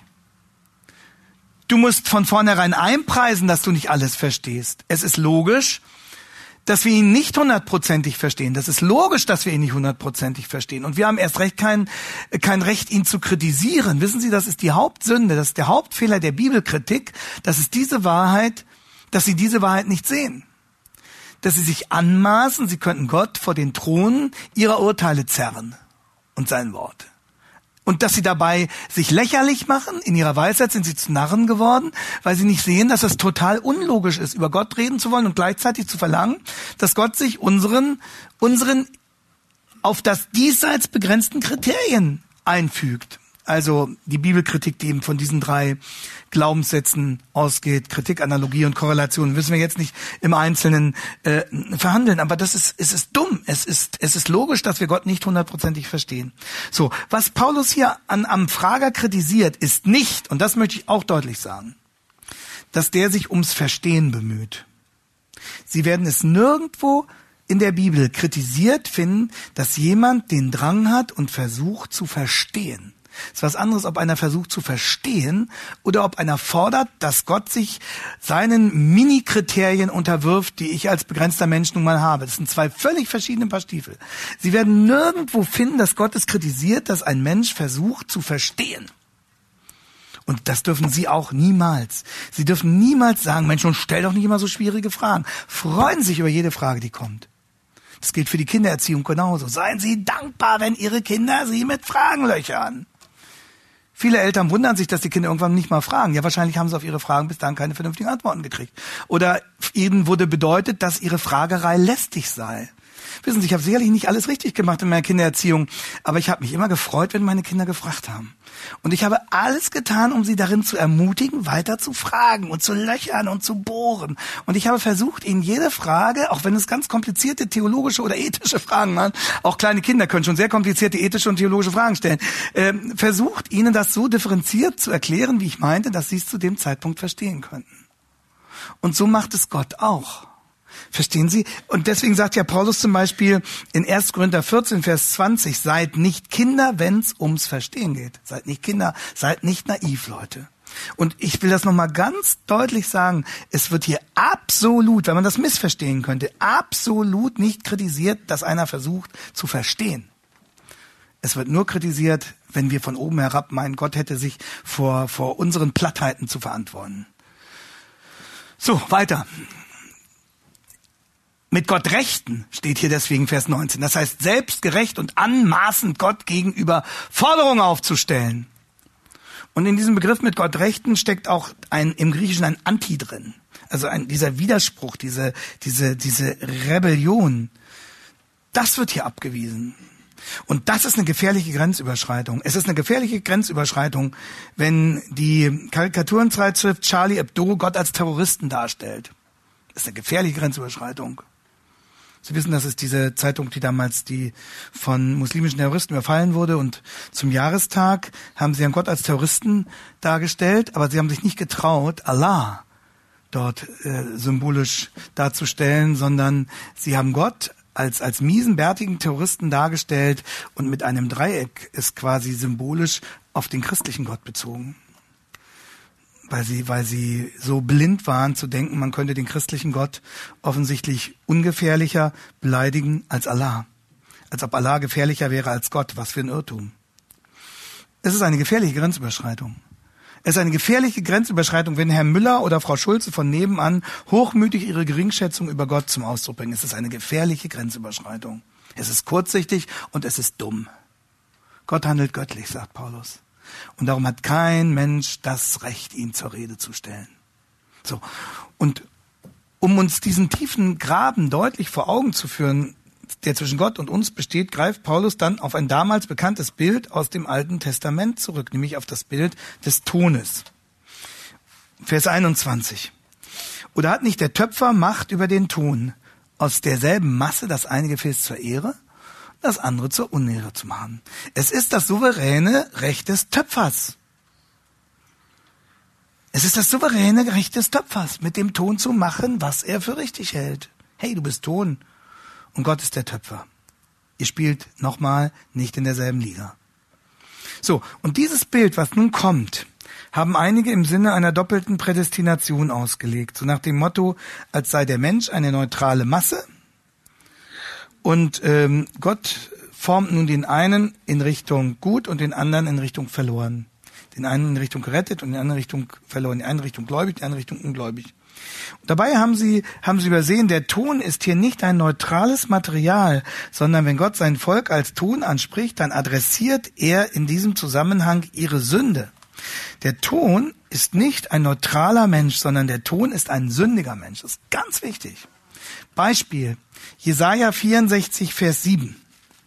Du musst von vornherein einpreisen, dass du nicht alles verstehst. Es ist logisch, dass wir ihn nicht hundertprozentig verstehen. Das ist logisch, dass wir ihn nicht hundertprozentig verstehen. Und wir haben erst recht kein, kein Recht, ihn zu kritisieren. Wissen Sie, das ist die Hauptsünde, das ist der Hauptfehler der Bibelkritik. Das ist diese Wahrheit, dass sie diese Wahrheit nicht sehen. Dass sie sich anmaßen, sie könnten Gott vor den Thron ihrer Urteile zerren und sein Wort. Und dass sie dabei sich lächerlich machen, in ihrer Weisheit sind sie zu Narren geworden, weil sie nicht sehen, dass es total unlogisch ist, über Gott reden zu wollen und gleichzeitig zu verlangen, dass Gott sich unseren, unseren auf das diesseits begrenzten Kriterien einfügt. Also die Bibelkritik, die eben von diesen drei Glaubenssätzen ausgeht, Kritik, Analogie und Korrelation, müssen wir jetzt nicht im Einzelnen äh, verhandeln. Aber das ist, es ist dumm. Es ist, es ist logisch, dass wir Gott nicht hundertprozentig verstehen. So, was Paulus hier an, am Frager kritisiert, ist nicht, und das möchte ich auch deutlich sagen, dass der sich ums Verstehen bemüht. Sie werden es nirgendwo in der Bibel kritisiert finden, dass jemand den Drang hat und versucht zu verstehen. Es ist was anderes, ob einer versucht zu verstehen oder ob einer fordert, dass Gott sich seinen Mini-Kriterien unterwirft, die ich als begrenzter Mensch nun mal habe. Das sind zwei völlig verschiedene Paar Stiefel. Sie werden nirgendwo finden, dass Gott es kritisiert, dass ein Mensch versucht zu verstehen. Und das dürfen Sie auch niemals. Sie dürfen niemals sagen, Mensch, und stell doch nicht immer so schwierige Fragen. Freuen Sie sich über jede Frage, die kommt. Das gilt für die Kindererziehung genauso. Seien Sie dankbar, wenn Ihre Kinder Sie mit Fragen löchern. Viele Eltern wundern sich, dass die Kinder irgendwann nicht mal fragen. Ja, wahrscheinlich haben sie auf ihre Fragen bis dahin keine vernünftigen Antworten gekriegt. Oder ihnen wurde bedeutet, dass ihre Fragerei lästig sei. Wissen Sie, ich habe sicherlich nicht alles richtig gemacht in meiner Kindererziehung, aber ich habe mich immer gefreut, wenn meine Kinder gefragt haben. Und ich habe alles getan, um sie darin zu ermutigen, weiter zu fragen und zu löchern und zu bohren. Und ich habe versucht, ihnen jede Frage, auch wenn es ganz komplizierte theologische oder ethische Fragen waren, auch kleine Kinder können schon sehr komplizierte ethische und theologische Fragen stellen, äh, versucht, ihnen das so differenziert zu erklären, wie ich meinte, dass sie es zu dem Zeitpunkt verstehen könnten. Und so macht es Gott auch. Verstehen Sie? Und deswegen sagt ja Paulus zum Beispiel in erster Korinther vierzehn, Vers zwanzig, seid nicht Kinder, wenn es ums Verstehen geht. Seid nicht Kinder, seid nicht naiv, Leute. Und ich will das nochmal ganz deutlich sagen, es wird hier absolut, wenn man das missverstehen könnte, absolut nicht kritisiert, dass einer versucht zu verstehen. Es wird nur kritisiert, wenn wir von oben herab meinen, Gott hätte sich vor, vor unseren Plattheiten zu verantworten. So, weiter. Mit Gott rechten steht hier deswegen Vers neunzehn. Das heißt, selbstgerecht und anmaßend Gott gegenüber Forderungen aufzustellen. Und in diesem Begriff mit Gott rechten steckt auch ein, im Griechischen ein Anti drin. Also ein, dieser Widerspruch, diese, diese, diese Rebellion. Das wird hier abgewiesen. Und das ist eine gefährliche Grenzüberschreitung. Es ist eine gefährliche Grenzüberschreitung, wenn die Karikaturenzeitschrift Charlie Hebdo Gott als Terroristen darstellt. Das ist eine gefährliche Grenzüberschreitung. Sie wissen, das ist diese Zeitung, die damals die von muslimischen Terroristen überfallen wurde, und zum Jahrestag haben sie Herrn Gott als Terroristen dargestellt, aber sie haben sich nicht getraut, Allah dort äh, symbolisch darzustellen, sondern sie haben Gott als als miesen, bärtigen Terroristen dargestellt und mit einem Dreieck ist quasi symbolisch auf den christlichen Gott bezogen. Weil sie, weil sie so blind waren zu denken, man könnte den christlichen Gott offensichtlich ungefährlicher beleidigen als Allah. Als ob Allah gefährlicher wäre als Gott. Was für ein Irrtum. Es ist eine gefährliche Grenzüberschreitung. Es ist eine gefährliche Grenzüberschreitung, wenn Herr Müller oder Frau Schulze von nebenan hochmütig ihre Geringschätzung über Gott zum Ausdruck bringen. Es ist eine gefährliche Grenzüberschreitung. Es ist kurzsichtig und es ist dumm. Gott handelt göttlich, sagt Paulus. Und darum hat kein Mensch das Recht, ihn zur Rede zu stellen. So. Und um uns diesen tiefen Graben deutlich vor Augen zu führen, der zwischen Gott und uns besteht, greift Paulus dann auf ein damals bekanntes Bild aus dem Alten Testament zurück, nämlich auf das Bild des Tones. Vers einundzwanzig. Oder hat nicht der Töpfer Macht über den Ton, aus derselben Masse das eine Gefäß zur Ehre, das andere zur Unehre zu machen? Es ist das souveräne Recht des Töpfers. Es ist das souveräne Recht des Töpfers, mit dem Ton zu machen, was er für richtig hält. Hey, du bist Ton und Gott ist der Töpfer. Ihr spielt nochmal nicht in derselben Liga. So, und dieses Bild, was nun kommt, haben einige im Sinne einer doppelten Prädestination ausgelegt. So nach dem Motto, als sei der Mensch eine neutrale Masse. Und ähm, Gott formt nun den einen in Richtung gut und den anderen in Richtung verloren. Den einen in Richtung gerettet und den anderen in Richtung verloren. Die eine Richtung gläubig, die andere Richtung ungläubig. Und dabei haben sie, haben sie übersehen, der Ton ist hier nicht ein neutrales Material, sondern wenn Gott sein Volk als Ton anspricht, dann adressiert er in diesem Zusammenhang ihre Sünde. Der Ton ist nicht ein neutraler Mensch, sondern der Ton ist ein sündiger Mensch. Das ist ganz wichtig. Beispiel, Jesaja vierundsechzig, Vers sieben.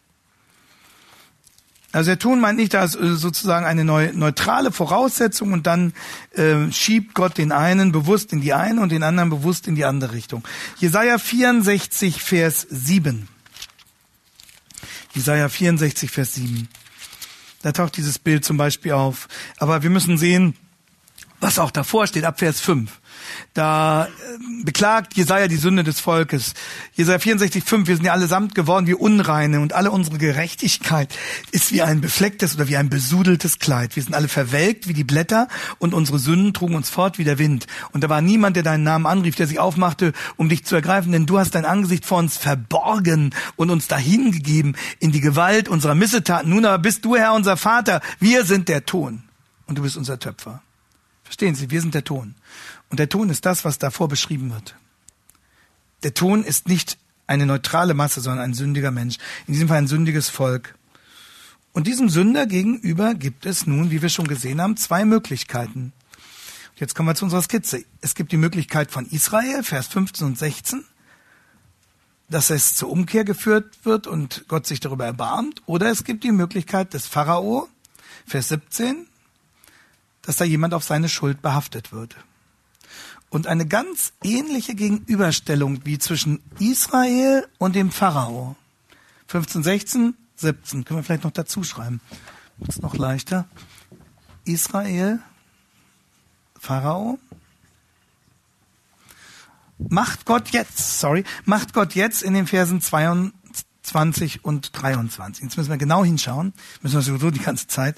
Also der Ton meint nicht, da ist sozusagen eine neu, neutrale Voraussetzung und dann äh, schiebt Gott den einen bewusst in die eine und den anderen bewusst in die andere Richtung. Jesaja vierundsechzig, Vers sieben. Jesaja vierundsechzig, Vers sieben. Da taucht dieses Bild zum Beispiel auf. Aber wir müssen sehen, was auch davor steht, ab Vers fünf. Da äh, beklagt Jesaja die Sünde des Volkes. Jesaja vierundsechzig, fünf, wir sind ja allesamt geworden wie Unreine und alle unsere Gerechtigkeit ist wie ein beflecktes oder wie ein besudeltes Kleid. Wir sind alle verwelkt wie die Blätter und unsere Sünden trugen uns fort wie der Wind. Und da war niemand, der deinen Namen anrief, der sich aufmachte, um dich zu ergreifen, denn du hast dein Angesicht vor uns verborgen und uns dahingegeben in die Gewalt unserer Missetaten. Nun aber bist du, Herr, unser Vater, wir sind der Ton und du bist unser Töpfer. Verstehen Sie, wir sind der Ton. Und der Ton ist das, was davor beschrieben wird. Der Ton ist nicht eine neutrale Masse, sondern ein sündiger Mensch. In diesem Fall ein sündiges Volk. Und diesem Sünder gegenüber gibt es nun, wie wir schon gesehen haben, zwei Möglichkeiten. Und jetzt kommen wir zu unserer Skizze. Es gibt die Möglichkeit von Israel, Vers fünfzehn und sechzehn. dass es zur Umkehr geführt wird und Gott sich darüber erbarmt. Oder es gibt die Möglichkeit des Pharao, Vers siebzehn, dass da jemand auf seine Schuld behaftet wird. Und eine ganz ähnliche Gegenüberstellung wie zwischen Israel und dem Pharao. fünfzehn, sechzehn, siebzehn. Können wir vielleicht noch dazu schreiben. Ist noch leichter. Israel, Pharao. Macht Gott jetzt, sorry, macht Gott jetzt in den Versen zweiundzwanzig und dreiundzwanzig. Jetzt müssen wir genau hinschauen. Müssen wir sowieso die ganze Zeit.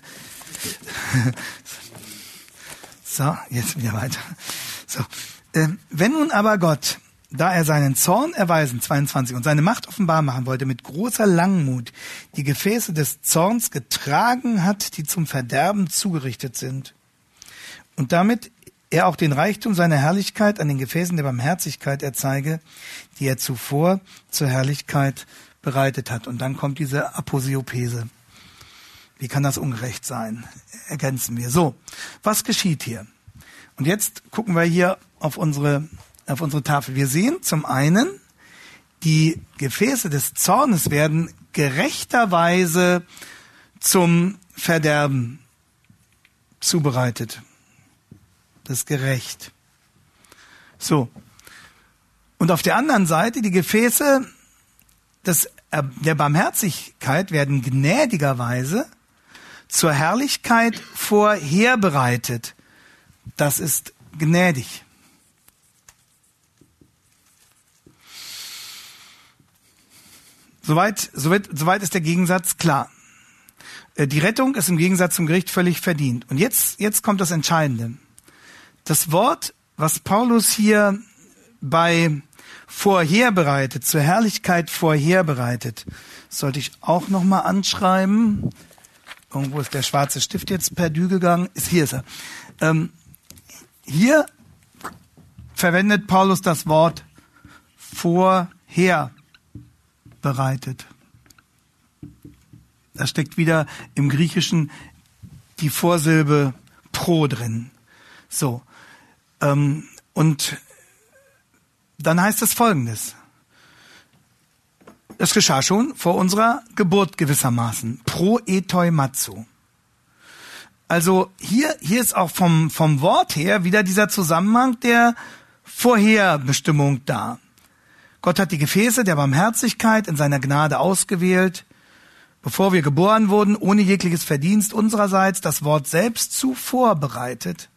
So, jetzt wieder weiter. So, äh, wenn nun aber Gott, da er seinen Zorn erweisen, zweiundzwanzig, und seine Macht offenbar machen wollte, mit großer Langmut die Gefäße des Zorns getragen hat, die zum Verderben zugerichtet sind, und damit er auch den Reichtum seiner Herrlichkeit an den Gefäßen der Barmherzigkeit erzeige, die er zuvor zur Herrlichkeit bereitet hat. Und dann kommt diese Aposiopese. Wie kann das ungerecht sein? Ergänzen wir. So, was geschieht hier? Und jetzt gucken wir hier auf unsere, auf unsere Tafel. Wir sehen zum einen, die Gefäße des Zornes werden gerechterweise zum Verderben zubereitet. Das ist gerecht. So. Und auf der anderen Seite, die Gefäße des, äh, der Barmherzigkeit werden gnädigerweise zur Herrlichkeit vorherbereitet. Das ist gnädig. Soweit, soweit, soweit ist der Gegensatz klar. Die Rettung ist im Gegensatz zum Gericht völlig verdient. Und jetzt, jetzt kommt das Entscheidende. Das Wort, was Paulus hier bei vorherbereitet, zur Herrlichkeit vorherbereitet, sollte ich auch nochmal anschreiben. Irgendwo ist der schwarze Stift jetzt perdu gegangen. Ist, hier ist er. Ähm, hier verwendet Paulus das Wort vorherbereitet. Da steckt wieder im Griechischen die Vorsilbe pro drin. So. Ähm, und dann heißt es Folgendes. Das geschah schon vor unserer Geburt gewissermaßen. Pro etoimazo. Also hier, hier ist auch vom, vom Wort her wieder dieser Zusammenhang der Vorherbestimmung da. Gott hat die Gefäße der Barmherzigkeit in seiner Gnade ausgewählt, bevor wir geboren wurden, ohne jegliches Verdienst unsererseits, das Wort selbst zuvor bereitet.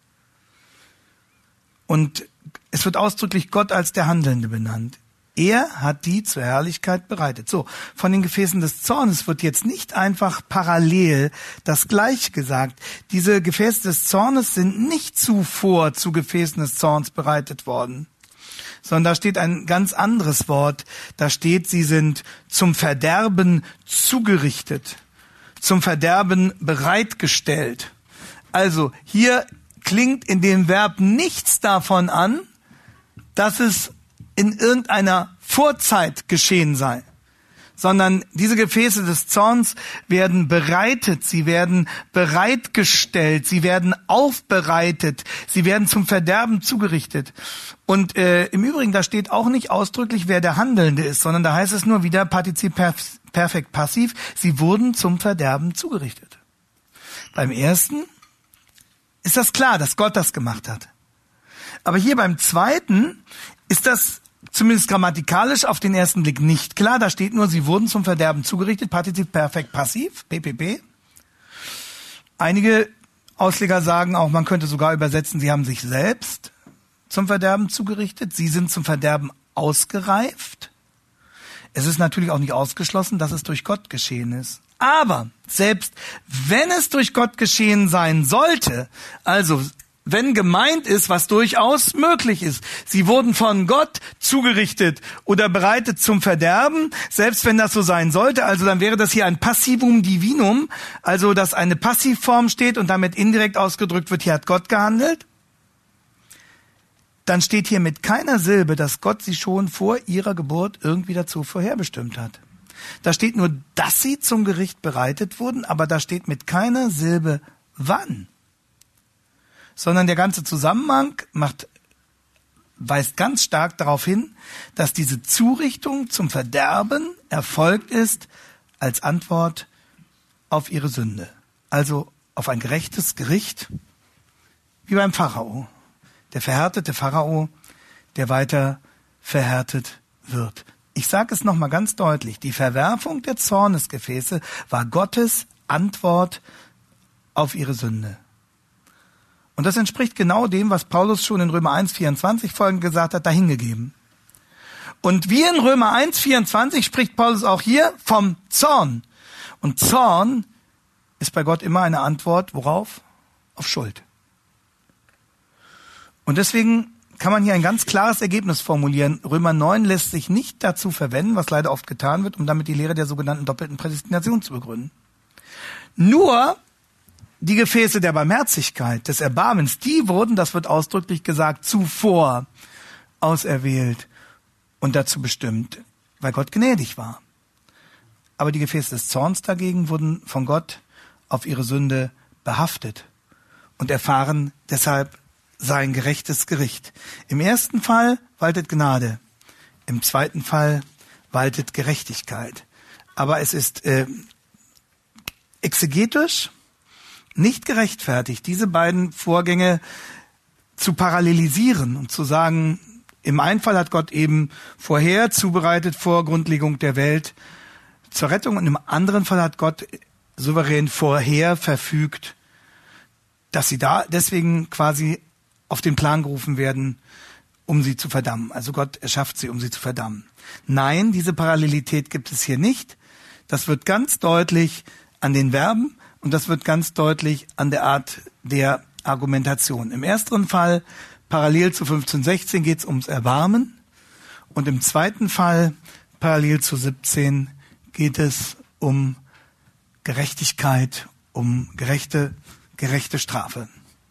Und es wird ausdrücklich Gott als der Handelnde benannt. Er hat die zur Herrlichkeit bereitet. So, von den Gefäßen des Zornes wird jetzt nicht einfach parallel das Gleiche gesagt. Diese Gefäße des Zornes sind nicht zuvor zu Gefäßen des Zorns bereitet worden, sondern da steht ein ganz anderes Wort. Da steht, sie sind zum Verderben zugerichtet, zum Verderben bereitgestellt. Also hier klingt in dem Verb nichts davon an, dass es in irgendeiner Vorzeit geschehen sei, sondern diese Gefäße des Zorns werden bereitet, sie werden bereitgestellt, sie werden aufbereitet, sie werden zum Verderben zugerichtet. Und äh, im Übrigen, da steht auch nicht ausdrücklich, wer der Handelnde ist, sondern da heißt es nur wieder Partizip Perfekt Passiv, sie wurden zum Verderben zugerichtet. Beim ersten ist das klar, dass Gott das gemacht hat. Aber hier beim zweiten ist das zumindest grammatikalisch auf den ersten Blick nicht klar. Da steht nur, sie wurden zum Verderben zugerichtet, Partizip Perfekt Passiv, P P P. Einige Ausleger sagen auch, man könnte sogar übersetzen, sie haben sich selbst zum Verderben zugerichtet, sie sind zum Verderben ausgereift. Es ist natürlich auch nicht ausgeschlossen, dass es durch Gott geschehen ist. Aber selbst wenn es durch Gott geschehen sein sollte, also wenn gemeint ist, was durchaus möglich ist, sie wurden von Gott zugerichtet oder bereitet zum Verderben, selbst wenn das so sein sollte, also dann wäre das hier ein Passivum Divinum, also dass eine Passivform steht und damit indirekt ausgedrückt wird, hier hat Gott gehandelt, dann steht hier mit keiner Silbe, dass Gott sie schon vor ihrer Geburt irgendwie dazu vorherbestimmt hat. Da steht nur, dass sie zum Gericht bereitet wurden, aber da steht mit keiner Silbe wann. Sondern der ganze Zusammenhang macht weist ganz stark darauf hin, dass diese Zurichtung zum Verderben erfolgt ist als Antwort auf ihre Sünde. Also auf ein gerechtes Gericht, wie beim Pharao. Der verhärtete Pharao, der weiter verhärtet wird. Ich sage es nochmal ganz deutlich, die Verwerfung der Zornesgefäße war Gottes Antwort auf ihre Sünde. Und das entspricht genau dem, was Paulus schon in Römer eins, vierundzwanzig folgend gesagt hat, dahingegeben. Und wie in Römer eins, vierundzwanzig spricht Paulus auch hier vom Zorn. Und Zorn ist bei Gott immer eine Antwort, worauf? Auf Schuld. Und deswegen kann man hier ein ganz klares Ergebnis formulieren. Römer neun lässt sich nicht dazu verwenden, was leider oft getan wird, um damit die Lehre der sogenannten doppelten Prädestination zu begründen. Nur die Gefäße der Barmherzigkeit, des Erbarmens, die wurden, das wird ausdrücklich gesagt, zuvor auserwählt und dazu bestimmt, weil Gott gnädig war. Aber die Gefäße des Zorns dagegen wurden von Gott auf ihre Sünde behaftet und erfahren deshalb sein gerechtes Gericht. Im ersten Fall waltet Gnade, im zweiten Fall waltet Gerechtigkeit. Aber es ist äh, exegetisch nicht gerechtfertigt, diese beiden Vorgänge zu parallelisieren und zu sagen, im einen Fall hat Gott eben vorher zubereitet vor Grundlegung der Welt zur Rettung und im anderen Fall hat Gott souverän vorher verfügt, dass sie da deswegen quasi auf den Plan gerufen werden, um sie zu verdammen. Also Gott erschafft sie, um sie zu verdammen. Nein, diese Parallelität gibt es hier nicht. Das wird ganz deutlich an den Verben und das wird ganz deutlich an der Art der Argumentation. Im ersten Fall, parallel zu fünfzehn, sechzehn, geht es ums Erbarmen und im zweiten Fall, parallel zu siebzehn, geht es um Gerechtigkeit, um gerechte, gerechte Strafe.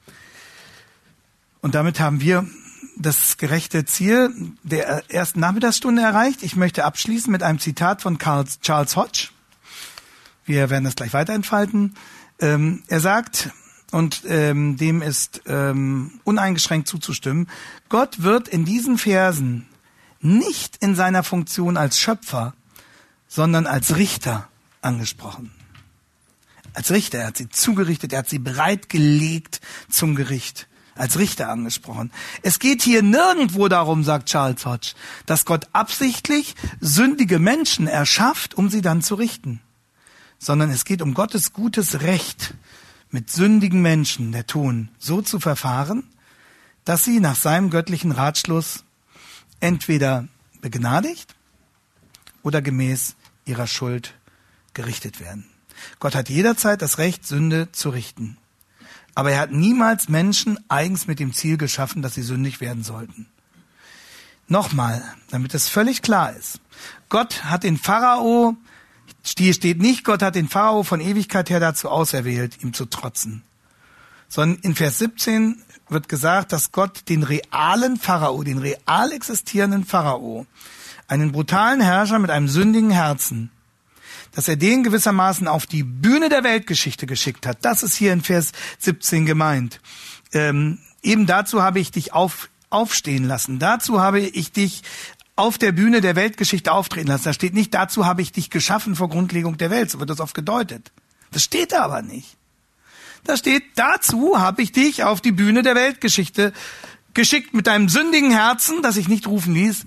Und damit haben wir das gerechte Ziel der ersten Nachmittagsstunde erreicht. Ich möchte abschließen mit einem Zitat von Charles Hodge. Wir werden das gleich weiter entfalten. Ähm, er sagt, und ähm, dem ist ähm, uneingeschränkt zuzustimmen, Gott wird in diesen Versen nicht in seiner Funktion als Schöpfer, sondern als Richter angesprochen. Als Richter, er hat sie zugerichtet, er hat sie bereitgelegt zum Gericht. Als Richter angesprochen. Es geht hier nirgendwo darum, sagt Charles Hodge, dass Gott absichtlich sündige Menschen erschafft, um sie dann zu richten. Sondern es geht um Gottes gutes Recht, mit sündigen Menschen, der tun, so zu verfahren, dass sie nach seinem göttlichen Ratschluss entweder begnadigt oder gemäß ihrer Schuld gerichtet werden. Gott hat jederzeit das Recht, Sünde zu richten. Aber er hat niemals Menschen eigens mit dem Ziel geschaffen, dass sie sündig werden sollten. Nochmal, damit es völlig klar ist. Gott hat den Pharao, hier steht nicht, Gott hat den Pharao von Ewigkeit her dazu auserwählt, ihm zu trotzen. Sondern in Vers siebzehn wird gesagt, dass Gott den realen Pharao, den real existierenden Pharao, einen brutalen Herrscher mit einem sündigen Herzen, dass er den gewissermaßen auf die Bühne der Weltgeschichte geschickt hat. Das ist hier in Vers siebzehn gemeint. Ähm, eben dazu habe ich dich auf, aufstehen lassen. Dazu habe ich dich auf der Bühne der Weltgeschichte auftreten lassen. Da steht nicht, dazu habe ich dich geschaffen vor Grundlegung der Welt. So wird das oft gedeutet. Das steht da aber nicht. Da steht, dazu habe ich dich auf die Bühne der Weltgeschichte geschickt mit deinem sündigen Herzen, das ich nicht rufen ließ.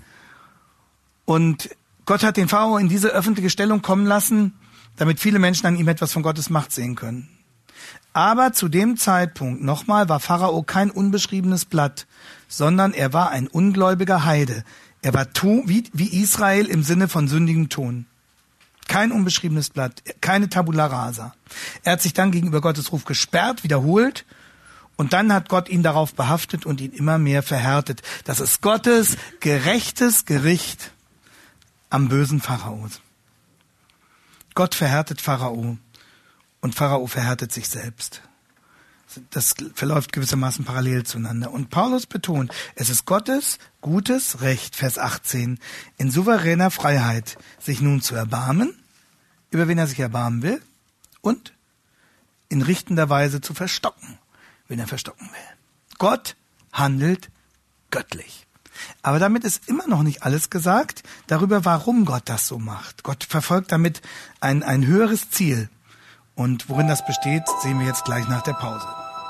Und Gott hat den Pharao in diese öffentliche Stellung kommen lassen, damit viele Menschen an ihm etwas von Gottes Macht sehen können. Aber zu dem Zeitpunkt, nochmal, war Pharao kein unbeschriebenes Blatt, sondern er war ein ungläubiger Heide. Er war wie, wie Israel im Sinne von sündigem Ton. Kein unbeschriebenes Blatt, keine Tabula rasa. Er hat sich dann gegenüber Gottes Ruf gesperrt, wiederholt, und dann hat Gott ihn darauf behaftet und ihn immer mehr verhärtet. Das ist Gottes gerechtes Gericht am bösen Pharao. Gott verhärtet Pharao und Pharao verhärtet sich selbst. Das verläuft gewissermaßen parallel zueinander. Und Paulus betont, es ist Gottes gutes Recht, Vers achtzehn, in souveräner Freiheit, sich nun zu erbarmen, über wen er sich erbarmen will, und in richtender Weise zu verstocken, wen er verstocken will. Gott handelt göttlich. Aber damit ist immer noch nicht alles gesagt darüber, warum Gott das so macht. Gott verfolgt damit ein, ein höheres Ziel. Und worin das besteht, sehen wir jetzt gleich nach der Pause.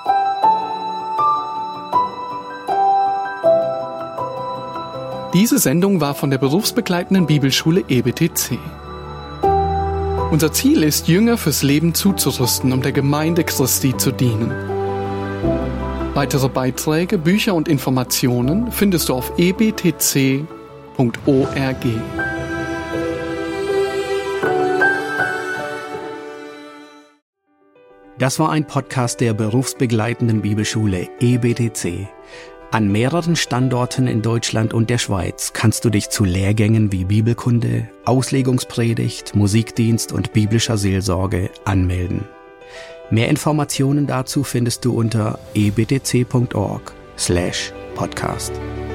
Diese Sendung war von der berufsbegleitenden Bibelschule E B T C. Unser Ziel ist, Jünger fürs Leben zuzurüsten, um der Gemeinde Christi zu dienen. Weitere Beiträge, Bücher und Informationen findest du auf e b t c punkt org. Das war ein Podcast der berufsbegleitenden Bibelschule E B T C. An mehreren Standorten in Deutschland und der Schweiz kannst du dich zu Lehrgängen wie Bibelkunde, Auslegungspredigt, Musikdienst und biblischer Seelsorge anmelden. Mehr Informationen dazu findest du unter e b t c punkt org slash podcast.